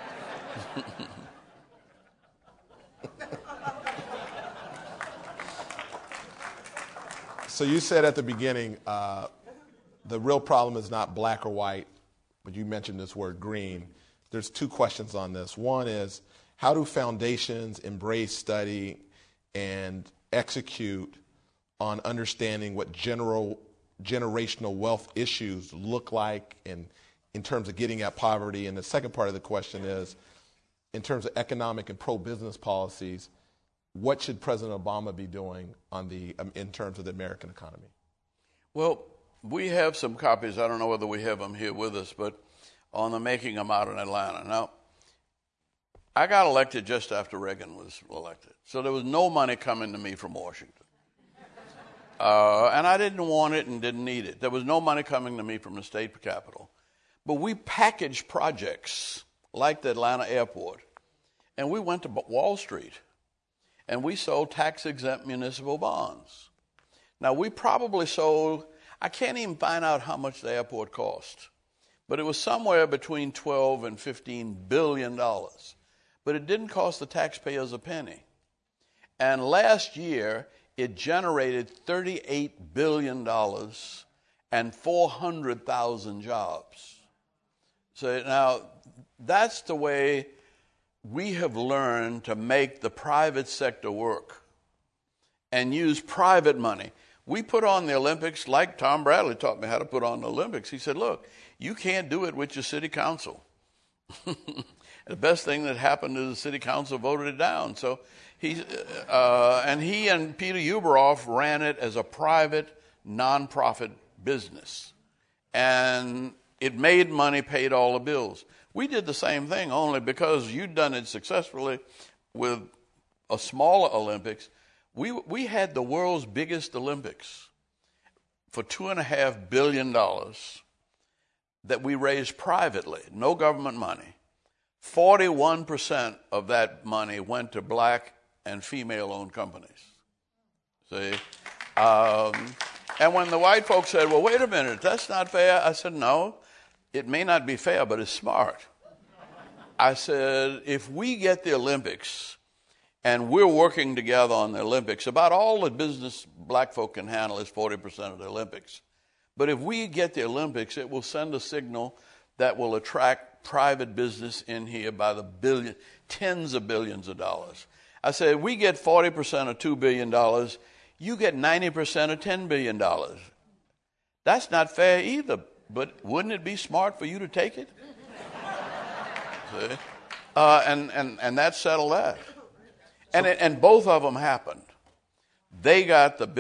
So you said at the beginning, the real problem is not black or white, but you mentioned this word green. There's two questions on this. One is, how do foundations embrace, study, and execute on understanding what generational wealth issues look like in terms of getting at poverty? And the second part of the question is, in terms of economic and pro-business policies, what should President Obama be doing in terms of the American economy? Well, we have some copies. I don't know whether we have them here with us, but on the Making a Modern Atlanta. Now, I got elected just after Reagan was elected, so there was no money coming to me from Washington. And I didn't want it and didn't need it. There was no money coming to me from the state capital. But we packaged projects like the Atlanta airport, and we went to Wall Street, and we sold tax-exempt municipal bonds. Now, we probably sold, I can't even find out how much the airport cost, but it was somewhere between $12 and $15 billion. But it didn't cost the taxpayers a penny. And last year, it generated $38 billion and 400,000 jobs. So now, that's the way we have learned to make the private sector work and use private money. We put on the Olympics like Tom Bradley taught me how to put on the Olympics. He said, look, you can't do it with your city council. The best thing that happened is the city council voted it down. So he and Peter Uberoff ran it as a private, nonprofit business. And it made money, paid all the bills. We did the same thing, only because you'd done it successfully with a smaller Olympics. We had the world's biggest Olympics for $2.5 billion that we raised privately, no government money. 41% of that money went to black and female-owned companies. See? And when the white folks said, well, wait a minute, that's not fair, I said, no, it may not be fair, but it's smart. I said, if we get the Olympics, and we're working together on the Olympics, about all the business black folk can handle is 40% of the Olympics. But if we get the Olympics, it will send a signal that will attract private business in here by the tens of billions of dollars. I said, we get 40% of $2 billion, you get 90% of $10 billion. That's not fair either, but wouldn't it be smart for you to take it? See? And that settled that. And both of them happened. They got the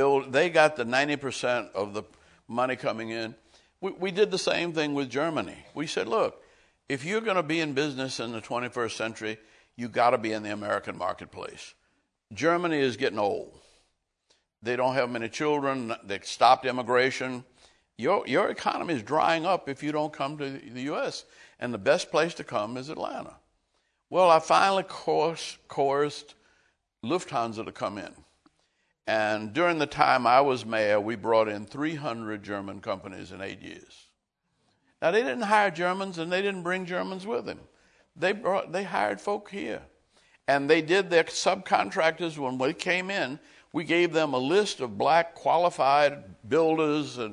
90% of the money coming in. We did the same thing with Germany. We said, look, if you're going to be in business in the 21st century, you got to be in the American marketplace. Germany is getting old. They don't have many children. They stopped immigration. Your economy is drying up if you don't come to the U.S., and the best place to come is Atlanta. Well, I finally coerced Lufthansa to come in. And during the time I was mayor, we brought in 300 German companies in 8 years. Now, they didn't hire Germans, and they didn't bring Germans with them. They hired folk here. And they did their subcontractors. When they came in, we gave them a list of black qualified builders and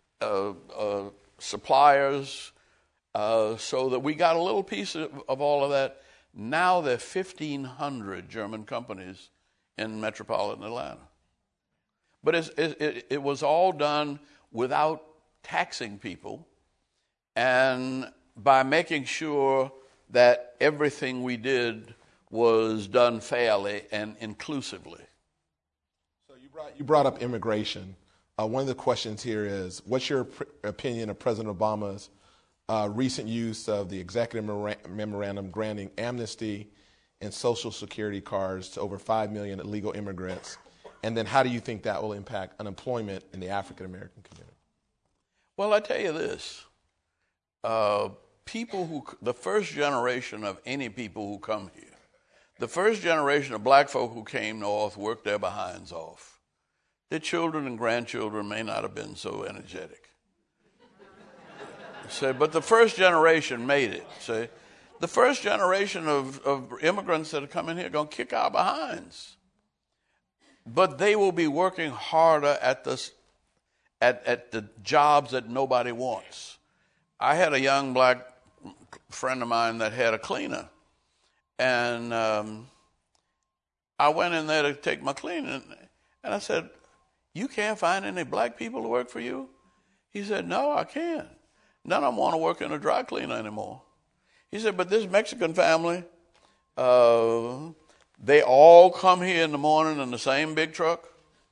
suppliers so that we got a little piece of all of that. Now there are 1,500 German companies in metropolitan Atlanta. But it was all done without taxing people and by making sure that everything we did was done fairly and inclusively. So you You brought up immigration. One of the questions here is, what's your opinion of President Obama's recent use of the executive memorandum granting amnesty and Social Security cards to over 5 million illegal immigrants? And then how do you think that will impact unemployment in the African American community? Well, I tell you this. The first generation of any people who come here, the first generation of black folk who came north worked their behinds off. Their children and grandchildren may not have been so energetic. But the first generation made it. The first generation of immigrants that are coming here are going to kick our behinds. But they will be working harder at the jobs that nobody wants. I had a young black friend of mine that had a cleaner. And I went in there to take my cleaning. And I said, "You can't find any black people to work for you?" He said, "No, I can't. None of them want to work in a dry cleaner anymore." He said, "But this Mexican family, they all come here in the morning in the same big truck,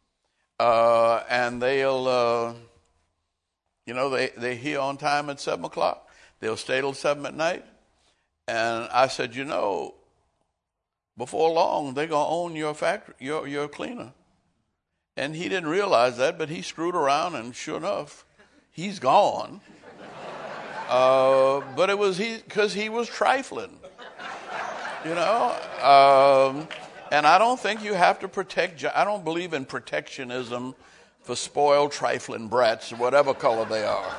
and they'll, they're here on time at 7 o'clock. They'll stay till 7 at night." And I said, before long, they're going to own your factory, your cleaner. And he didn't realize that, but he screwed around, and sure enough, he's gone. But it was because he was trifling, And I don't think you have to protect. I don't believe in protectionism for spoiled, trifling brats, whatever color they are.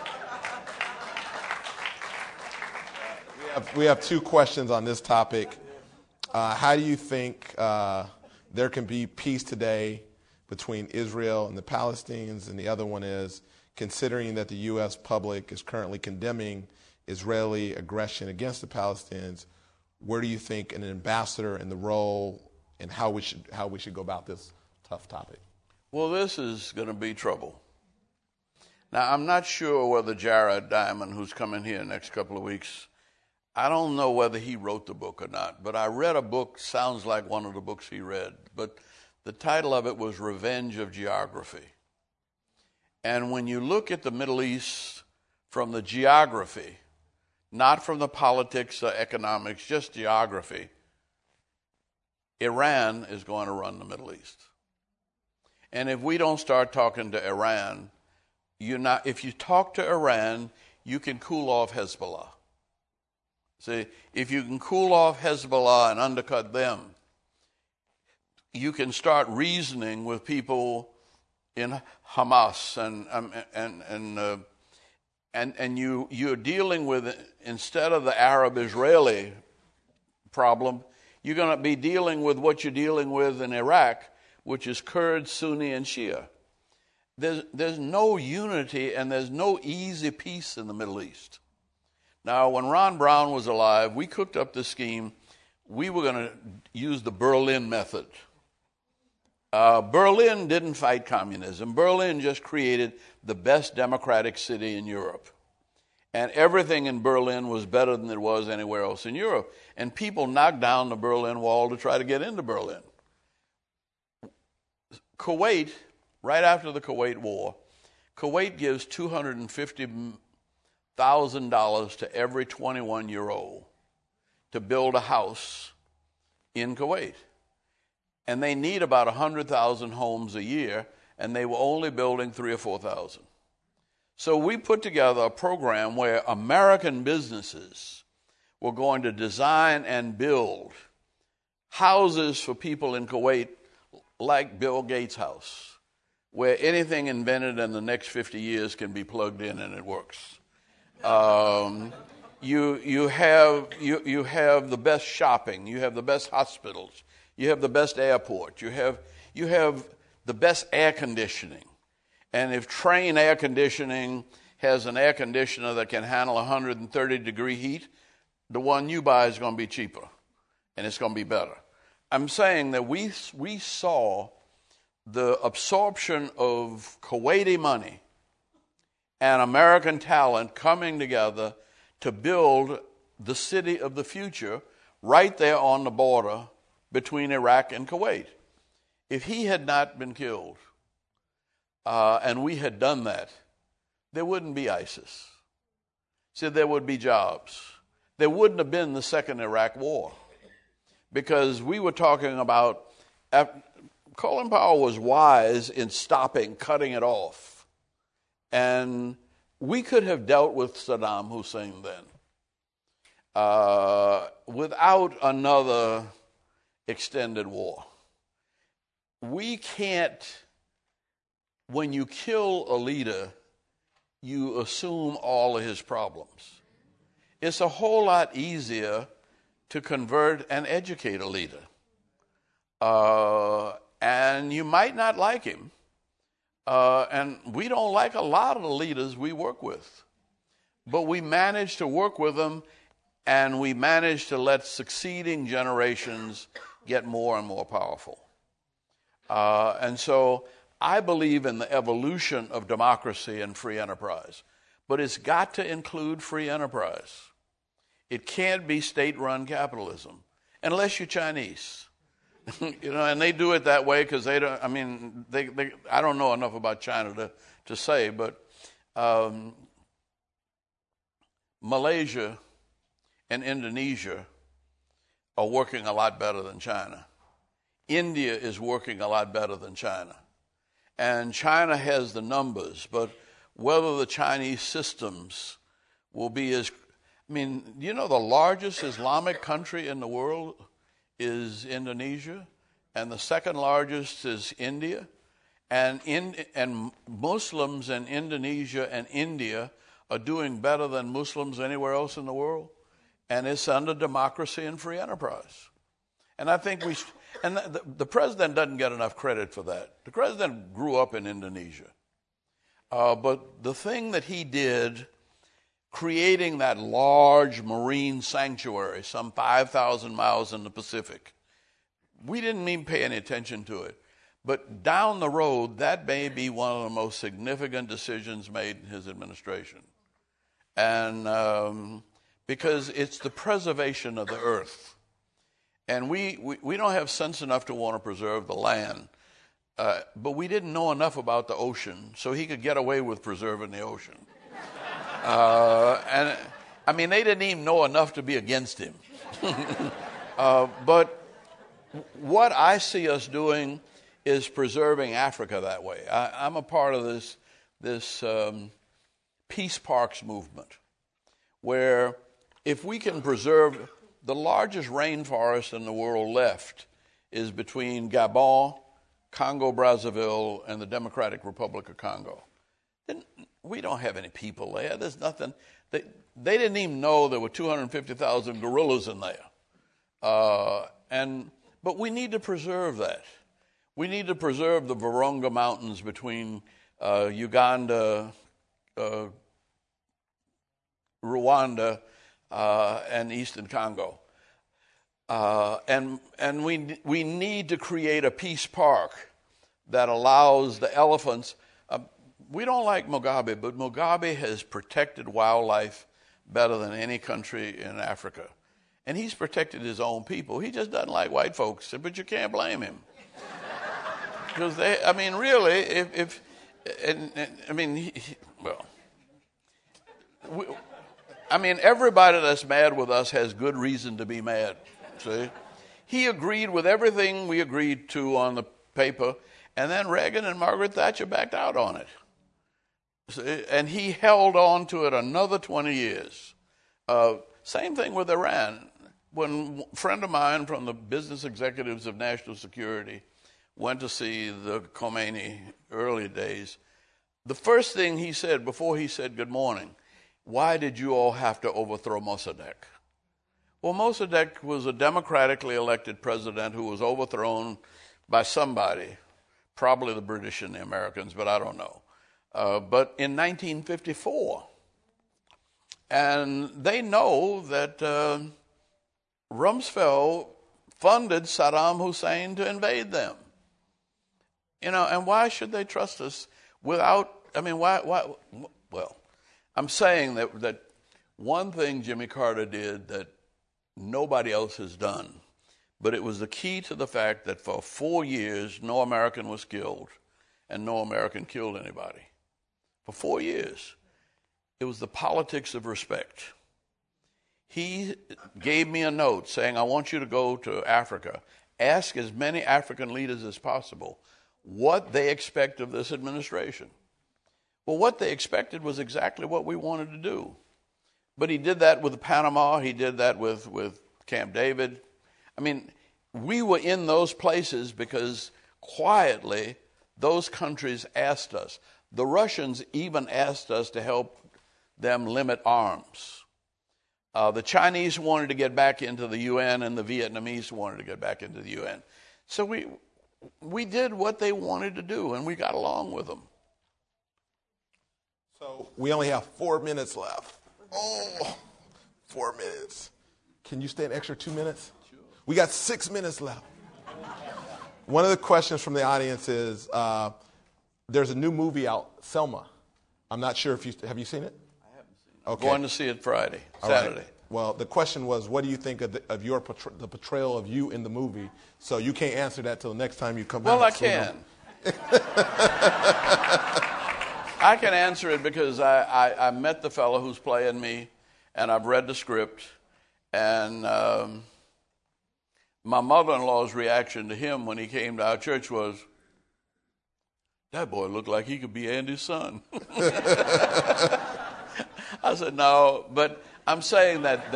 We have two questions on this topic. How do you think there can be peace today between Israel and the Palestinians? And the other one is, considering that the U.S. public is currently condemning Israeli aggression against the Palestinians, where do you think an ambassador and the role and how we should go about this tough topic? Well, this is going to be trouble. Now, I'm not sure whether Jared Diamond, who's coming here next couple of weeks, I don't know whether he wrote the book or not, but I read a book, sounds like one of the books he read, but the title of it was Revenge of Geography. And when you look at the Middle East from the geography, not from the politics or economics, just geography, Iran is going to run the Middle East. And if we don't start talking to Iran, if you talk to Iran, you can cool off Hezbollah. See, if you can cool off Hezbollah and undercut them, you can start reasoning with people in Hamas, and you're dealing with, instead of the Arab-Israeli problem, you're going to be dealing with what you're dealing with in Iraq, which is Kurd, Sunni, and Shia. There's no unity and there's no easy peace in the Middle East. Now, when Ron Brown was alive, we cooked up this scheme. We were going to use the Berlin method. Berlin didn't fight communism. Berlin just created the best democratic city in Europe. And everything in Berlin was better than it was anywhere else in Europe. And people knocked down the Berlin Wall to try to get into Berlin. Kuwait, right after the Kuwait War, Kuwait gives $250,000 to every 21-year-old to build a house in Kuwait. And they need about 100,000 homes a year, and they were only building 3,000 or 4,000. So we put together a program where American businesses were going to design and build houses for people in Kuwait like Bill Gates' house, where anything invented in the next 50 years can be plugged in and it works. You have the best shopping, you have the best hospitals, you have the best airport, you have the best air conditioning. And if Trane air conditioning has an air conditioner that can handle 130-degree heat, the one you buy is going to be cheaper, and it's going to be better. I'm saying that we saw the absorption of Kuwaiti money and American talent coming together to build the city of the future right there on the border between Iraq and Kuwait. If he had not been killed, and we had done that, there wouldn't be ISIS. See, there would be jobs. There wouldn't have been the second Iraq War, because we were talking about, Colin Powell was wise in cutting it off. And we could have dealt with Saddam Hussein then without another extended war. We can't, when you kill a leader, you assume all of his problems. It's a whole lot easier to convert and educate a leader. And you might not like him. And we don't like a lot of the leaders we work with. But we manage to work with them, and we manage to let succeeding generations get more and more powerful. And so I believe in the evolution of democracy and free enterprise. But it's got to include free enterprise. It can't be state-run capitalism, unless you're Chinese. And they do it that way because they don't, I don't know enough about China to say, but Malaysia and Indonesia are working a lot better than China. India is working a lot better than China. And China has the numbers, but whether the Chinese systems will be as, the largest Islamic country in the world is Indonesia, and the second largest is India, and Muslims in Indonesia and India are doing better than Muslims anywhere else in the world, and it's under democracy and free enterprise. And I think the president doesn't get enough credit for that. The president grew up in Indonesia, but the thing that he did, creating that large marine sanctuary, some 5,000 miles in the Pacific, we didn't even pay any attention to it. But down the road, that may be one of the most significant decisions made in his administration. And because it's the preservation of the earth. And we don't have sense enough to want to preserve the land. But we didn't know enough about the ocean, so he could get away with preserving the ocean. They didn't even know enough to be against him. But what I see us doing is preserving Africa that way. I'm a part of this peace parks movement, where if we can preserve the largest rainforest in the world left is between Gabon, Congo-Brazzaville, and the Democratic Republic of Congo. Then we don't have any people there. There's nothing. They didn't even know there were 250,000 gorillas in there. But we need to preserve that. We need to preserve the Virunga Mountains between Uganda, Rwanda, and Eastern Congo. And we need to create a peace park that allows the elephants. We don't like Mugabe, but Mugabe has protected wildlife better than any country in Africa. And he's protected his own people. He just doesn't like white folks, but you can't blame him. Because everybody that's mad with us has good reason to be mad, see? He agreed with everything we agreed to on the paper, and then Reagan and Margaret Thatcher backed out on it. See? And he held on to it another 20 years. Same thing with Iran. When a friend of mine from the business executives of national security went to see the Khomeini early days, the first thing he said before he said good morning, why did you all have to overthrow Mossadegh? Well, Mossadegh was a democratically elected president who was overthrown by somebody, probably the British and the Americans, but I don't know. But in 1954. And they know that Rumsfeld funded Saddam Hussein to invade them. And why should they trust us without, why? Well, I'm saying that one thing Jimmy Carter did that nobody else has done, but it was the key to the fact that for 4 years, no American was killed, and no American killed anybody. For 4 years, it was the politics of respect. He gave me a note saying, I want you to go to Africa. Ask as many African leaders as possible what they expect of this administration. Well, what they expected was exactly what we wanted to do. But he did that with Panama. He did that with Camp David. I mean, we were in those places because quietly those countries asked us. The Russians even asked us to help them limit arms. The Chinese wanted to get back into the UN, and the Vietnamese wanted to get back into the UN. So we did what they wanted to do, and we got along with them. So we only have 4 minutes left. Oh, 4 minutes. Can you stay an extra 2 minutes? Sure. We got 6 minutes left. One of the questions from the audience is, there's a new movie out, Selma. I'm not sure if have you seen it? I haven't seen it. Okay. I'm going to see it Saturday. Right. Well, the question was, what do you think of the portrayal of you in the movie? So you can't answer that till the next time you come back. Well, I can. I can answer it because I met the fellow who's playing me, and I've read the script, and my mother-in-law's reaction to him when he came to our church was, that boy looked like he could be Andy's son. I said, no, but I'm saying that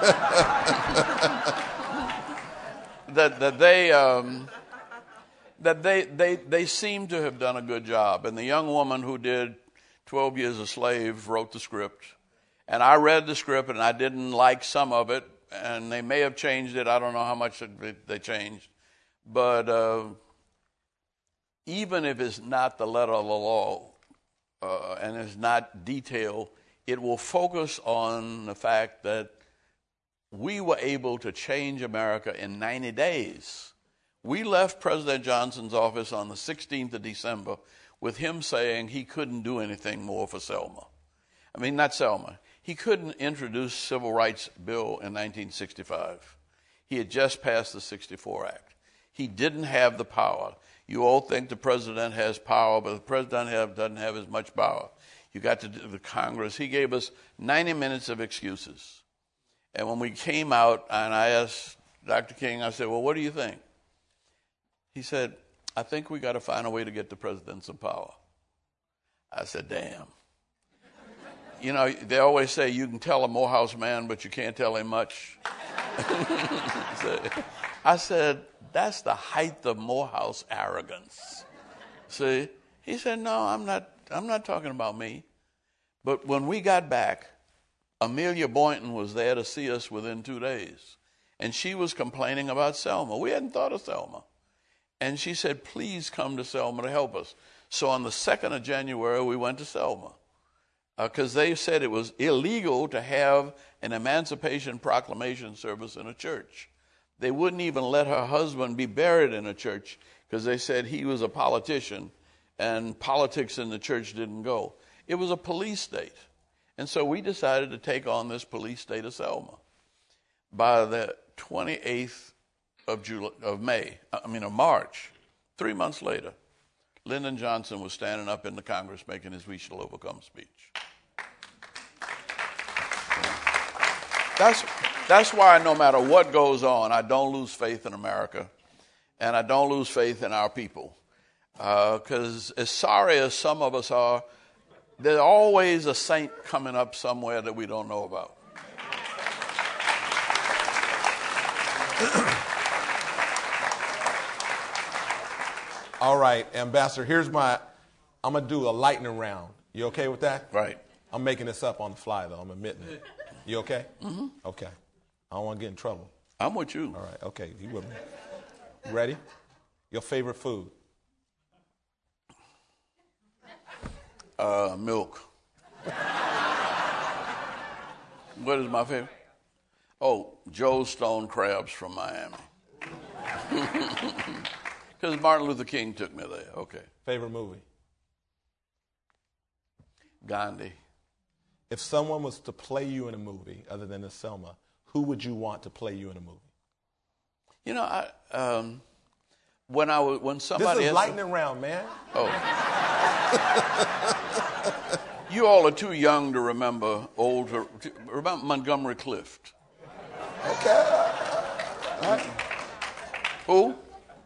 they seem to have done a good job. And the young woman who did 12 Years a Slave wrote the script. And I read the script, and I didn't like some of it, and they may have changed it. I don't know how much they changed. But even if it's not the letter of the law and it's not detailed, it will focus on the fact that we were able to change America in 90 days. We left President Johnson's office on the 16th of December with him saying he couldn't do anything more for Selma. I mean, not Selma. He couldn't introduce Civil Rights Bill in 1965. He had just passed the 64 Act. He didn't have the power. You all think the president has power, but the president doesn't have as much power. You got to do the Congress. He gave us 90 minutes of excuses. And when we came out, and I asked Dr. King, I said, well, what do you think? He said, I think we got to find a way to get the president some power. I said, damn. You know, they always say you can tell a Morehouse man, but you can't tell him much. I said, that's the height of Morehouse arrogance. See? He said, no, I'm not talking about me. But when we got back, Amelia Boynton was there to see us within 2 days. And she was complaining about Selma. We hadn't thought of Selma. And she said, please come to Selma to help us. So on the 2nd of January, we went to Selma. Because they said it was illegal to have an Emancipation Proclamation service in a church. They wouldn't even let her husband be buried in a church because they said he was a politician and politics in the church didn't go. It was a police state. And so we decided to take on this police state of Selma. By the 28th of March, 3 months later, Lyndon Johnson was standing up in the Congress making his We Shall Overcome speech. That's why no matter what goes on, I don't lose faith in America, and I don't lose faith in our people. Because as sorry as some of us are, there's always a saint coming up somewhere that we don't know about. All right, Ambassador, I'm going to do a lightning round. You okay with that? Right. I'm making this up on the fly, though. I'm admitting it. You okay? Mm-hmm. Okay. I don't want to get in trouble. I'm with you. All right, okay. You with me? You ready? Your favorite food? Milk. What is my favorite? Oh, Joe's Stone Crabs from Miami. Because Martin Luther King took me there. Okay. Favorite movie? Gandhi. If someone was to play you in a movie other than Selma, who would you want to play you in a movie? You know, when somebody This is asked, lightning round, man. oh, you all are too young to remember remember Montgomery Clift. Okay. Who?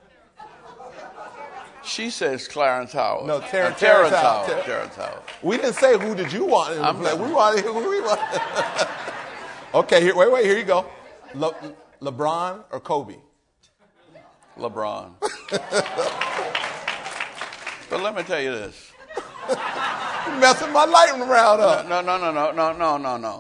She says Clarence Howard. No, Terrence Howard. Howard. Terrence Howard. We didn't say who did you want in the play. We wanted who we want. Okay, wait, here you go. LeBron or Kobe? LeBron. But let me tell you this. You're messing my lightning round up. No.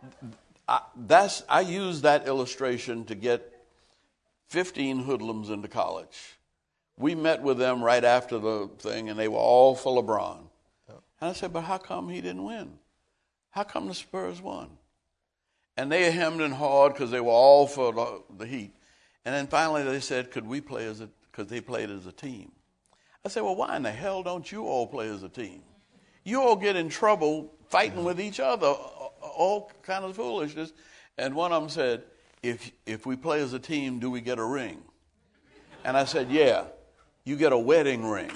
I use that illustration to get 15 hoodlums into college. We met with them right after the thing, and they were all for LeBron. And I said, but how come he didn't win? How come the Spurs won? And they hemmed and hawed because they were all for the Heat. And then finally they said, could we play because they played as a team. I said, well, why in the hell don't you all play as a team? You all get in trouble fighting with each other, all kind of foolishness. And one of them said, if we play as a team, do we get a ring? And I said, yeah. You get a wedding ring.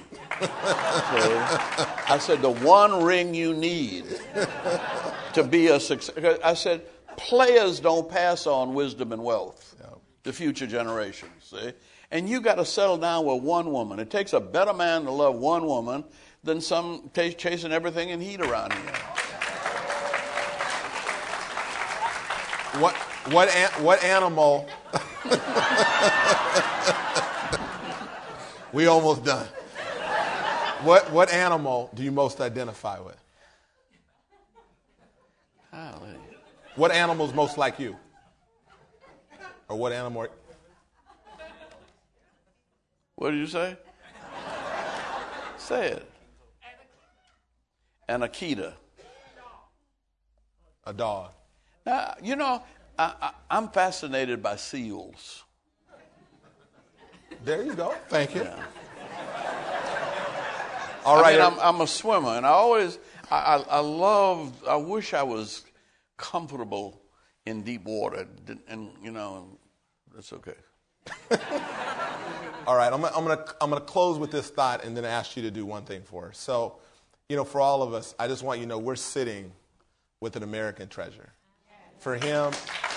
I said, the one ring you need to be a success. I said, players don't pass on wisdom and wealth to future generations. See? And you got to settle down with one woman. It takes a better man to love one woman than some chasing everything in heat around here. What animal? We almost done. What animal do you most identify with? Golly. What animal's most like you? Or what animal? What did you say? Say it. An Akita. A dog. Now, you know, I'm fascinated by seals. There you go. Thank you. Yeah. All right. I'm a swimmer, and I wish I was comfortable in deep water, and you know, that's okay. All right. I'm gonna close with this thought, and then ask you to do one thing for us. So, you know, for all of us, I just want you to know we're sitting with an American treasure. For him.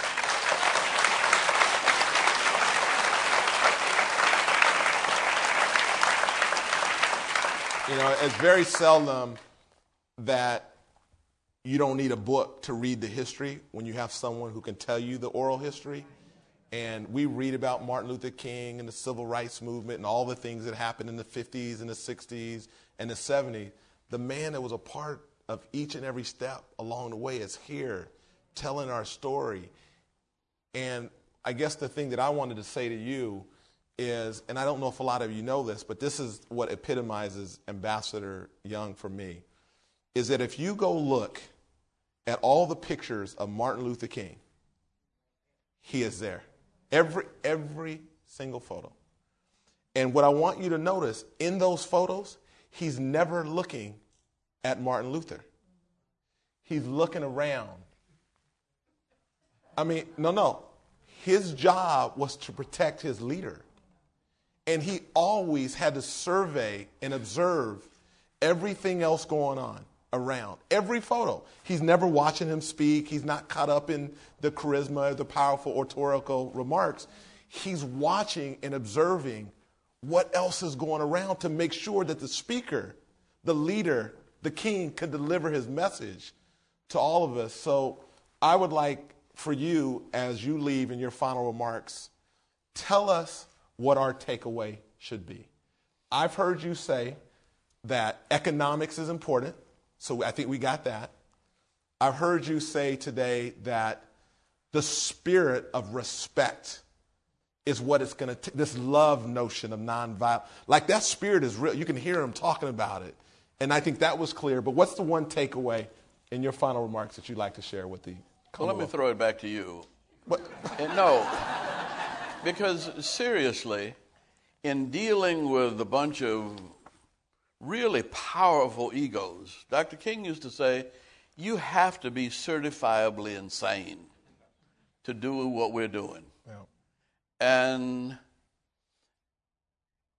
You know, it's very seldom that you don't need a book to read the history when you have someone who can tell you the oral history. And we read about Martin Luther King and the Civil Rights Movement and all the things that happened in the 50s and the 60s and the 70s. The man that was a part of each and every step along the way is here telling our story. And I guess the thing that I wanted to say to you is, and I don't know if a lot of you know this, but this is what epitomizes Ambassador Young for me, is that if you go look at all the pictures of Martin Luther King, he is there. Every single photo. And what I want you to notice, in those photos, he's never looking at Martin Luther. He's looking around. I mean, no. His job was to protect his leader. And he always had to survey and observe everything else going on around. Every photo. He's never watching him speak. He's not caught up in the charisma, the powerful oratorical remarks. He's watching and observing what else is going around to make sure that the speaker, the leader, the king can deliver his message to all of us. So I would like for you, as you leave in your final remarks, tell us what our takeaway should be. I've heard you say that economics is important, so I think we got that. I've heard you say today that the spirit of respect is what it's going to, this love notion of nonviolence, like that spirit is real. You can hear him talking about it. And I think that was clear. But what's the one takeaway in your final remarks that you'd like to share with the Well, let me throw it back to you. What? No, because seriously, in dealing with a bunch of really powerful egos, Dr. King used to say, you have to be certifiably insane to do what we're doing. Yeah. And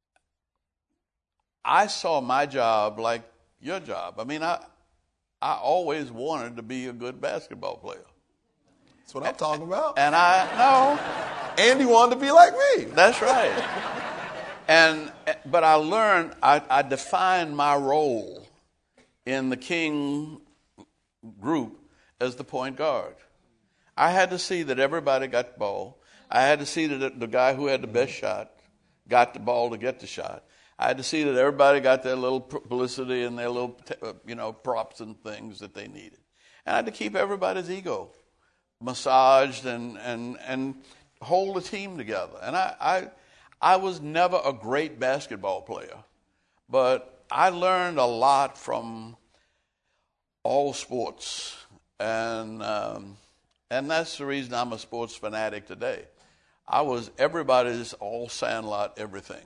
I saw my job like your job. I mean, I always wanted to be a good basketball player. That's what I'm talking about. And I know. Andy wanted to be like me. That's right. But I learned, I defined my role in the King group as the point guard. I had to see that everybody got the ball. I had to see that the guy who had the best shot got the ball to get the shot. I had to see that everybody got their little publicity and their little, props and things that they needed. And I had to keep everybody's ego massaged and hold the team together. And I was never a great basketball player, but I learned a lot from all sports. And that's the reason I'm a sports fanatic today. I was everybody's all Sandlot everything.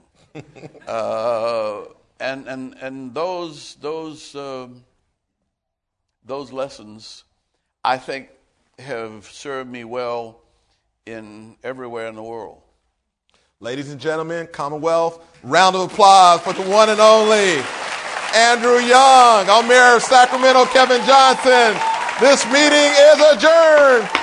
And those lessons, I think, have served me well in everywhere in the world. Ladies and gentlemen, Commonwealth, round of applause for the one and only Andrew Young. I'm Mayor of Sacramento, Kevin Johnson. This meeting is adjourned.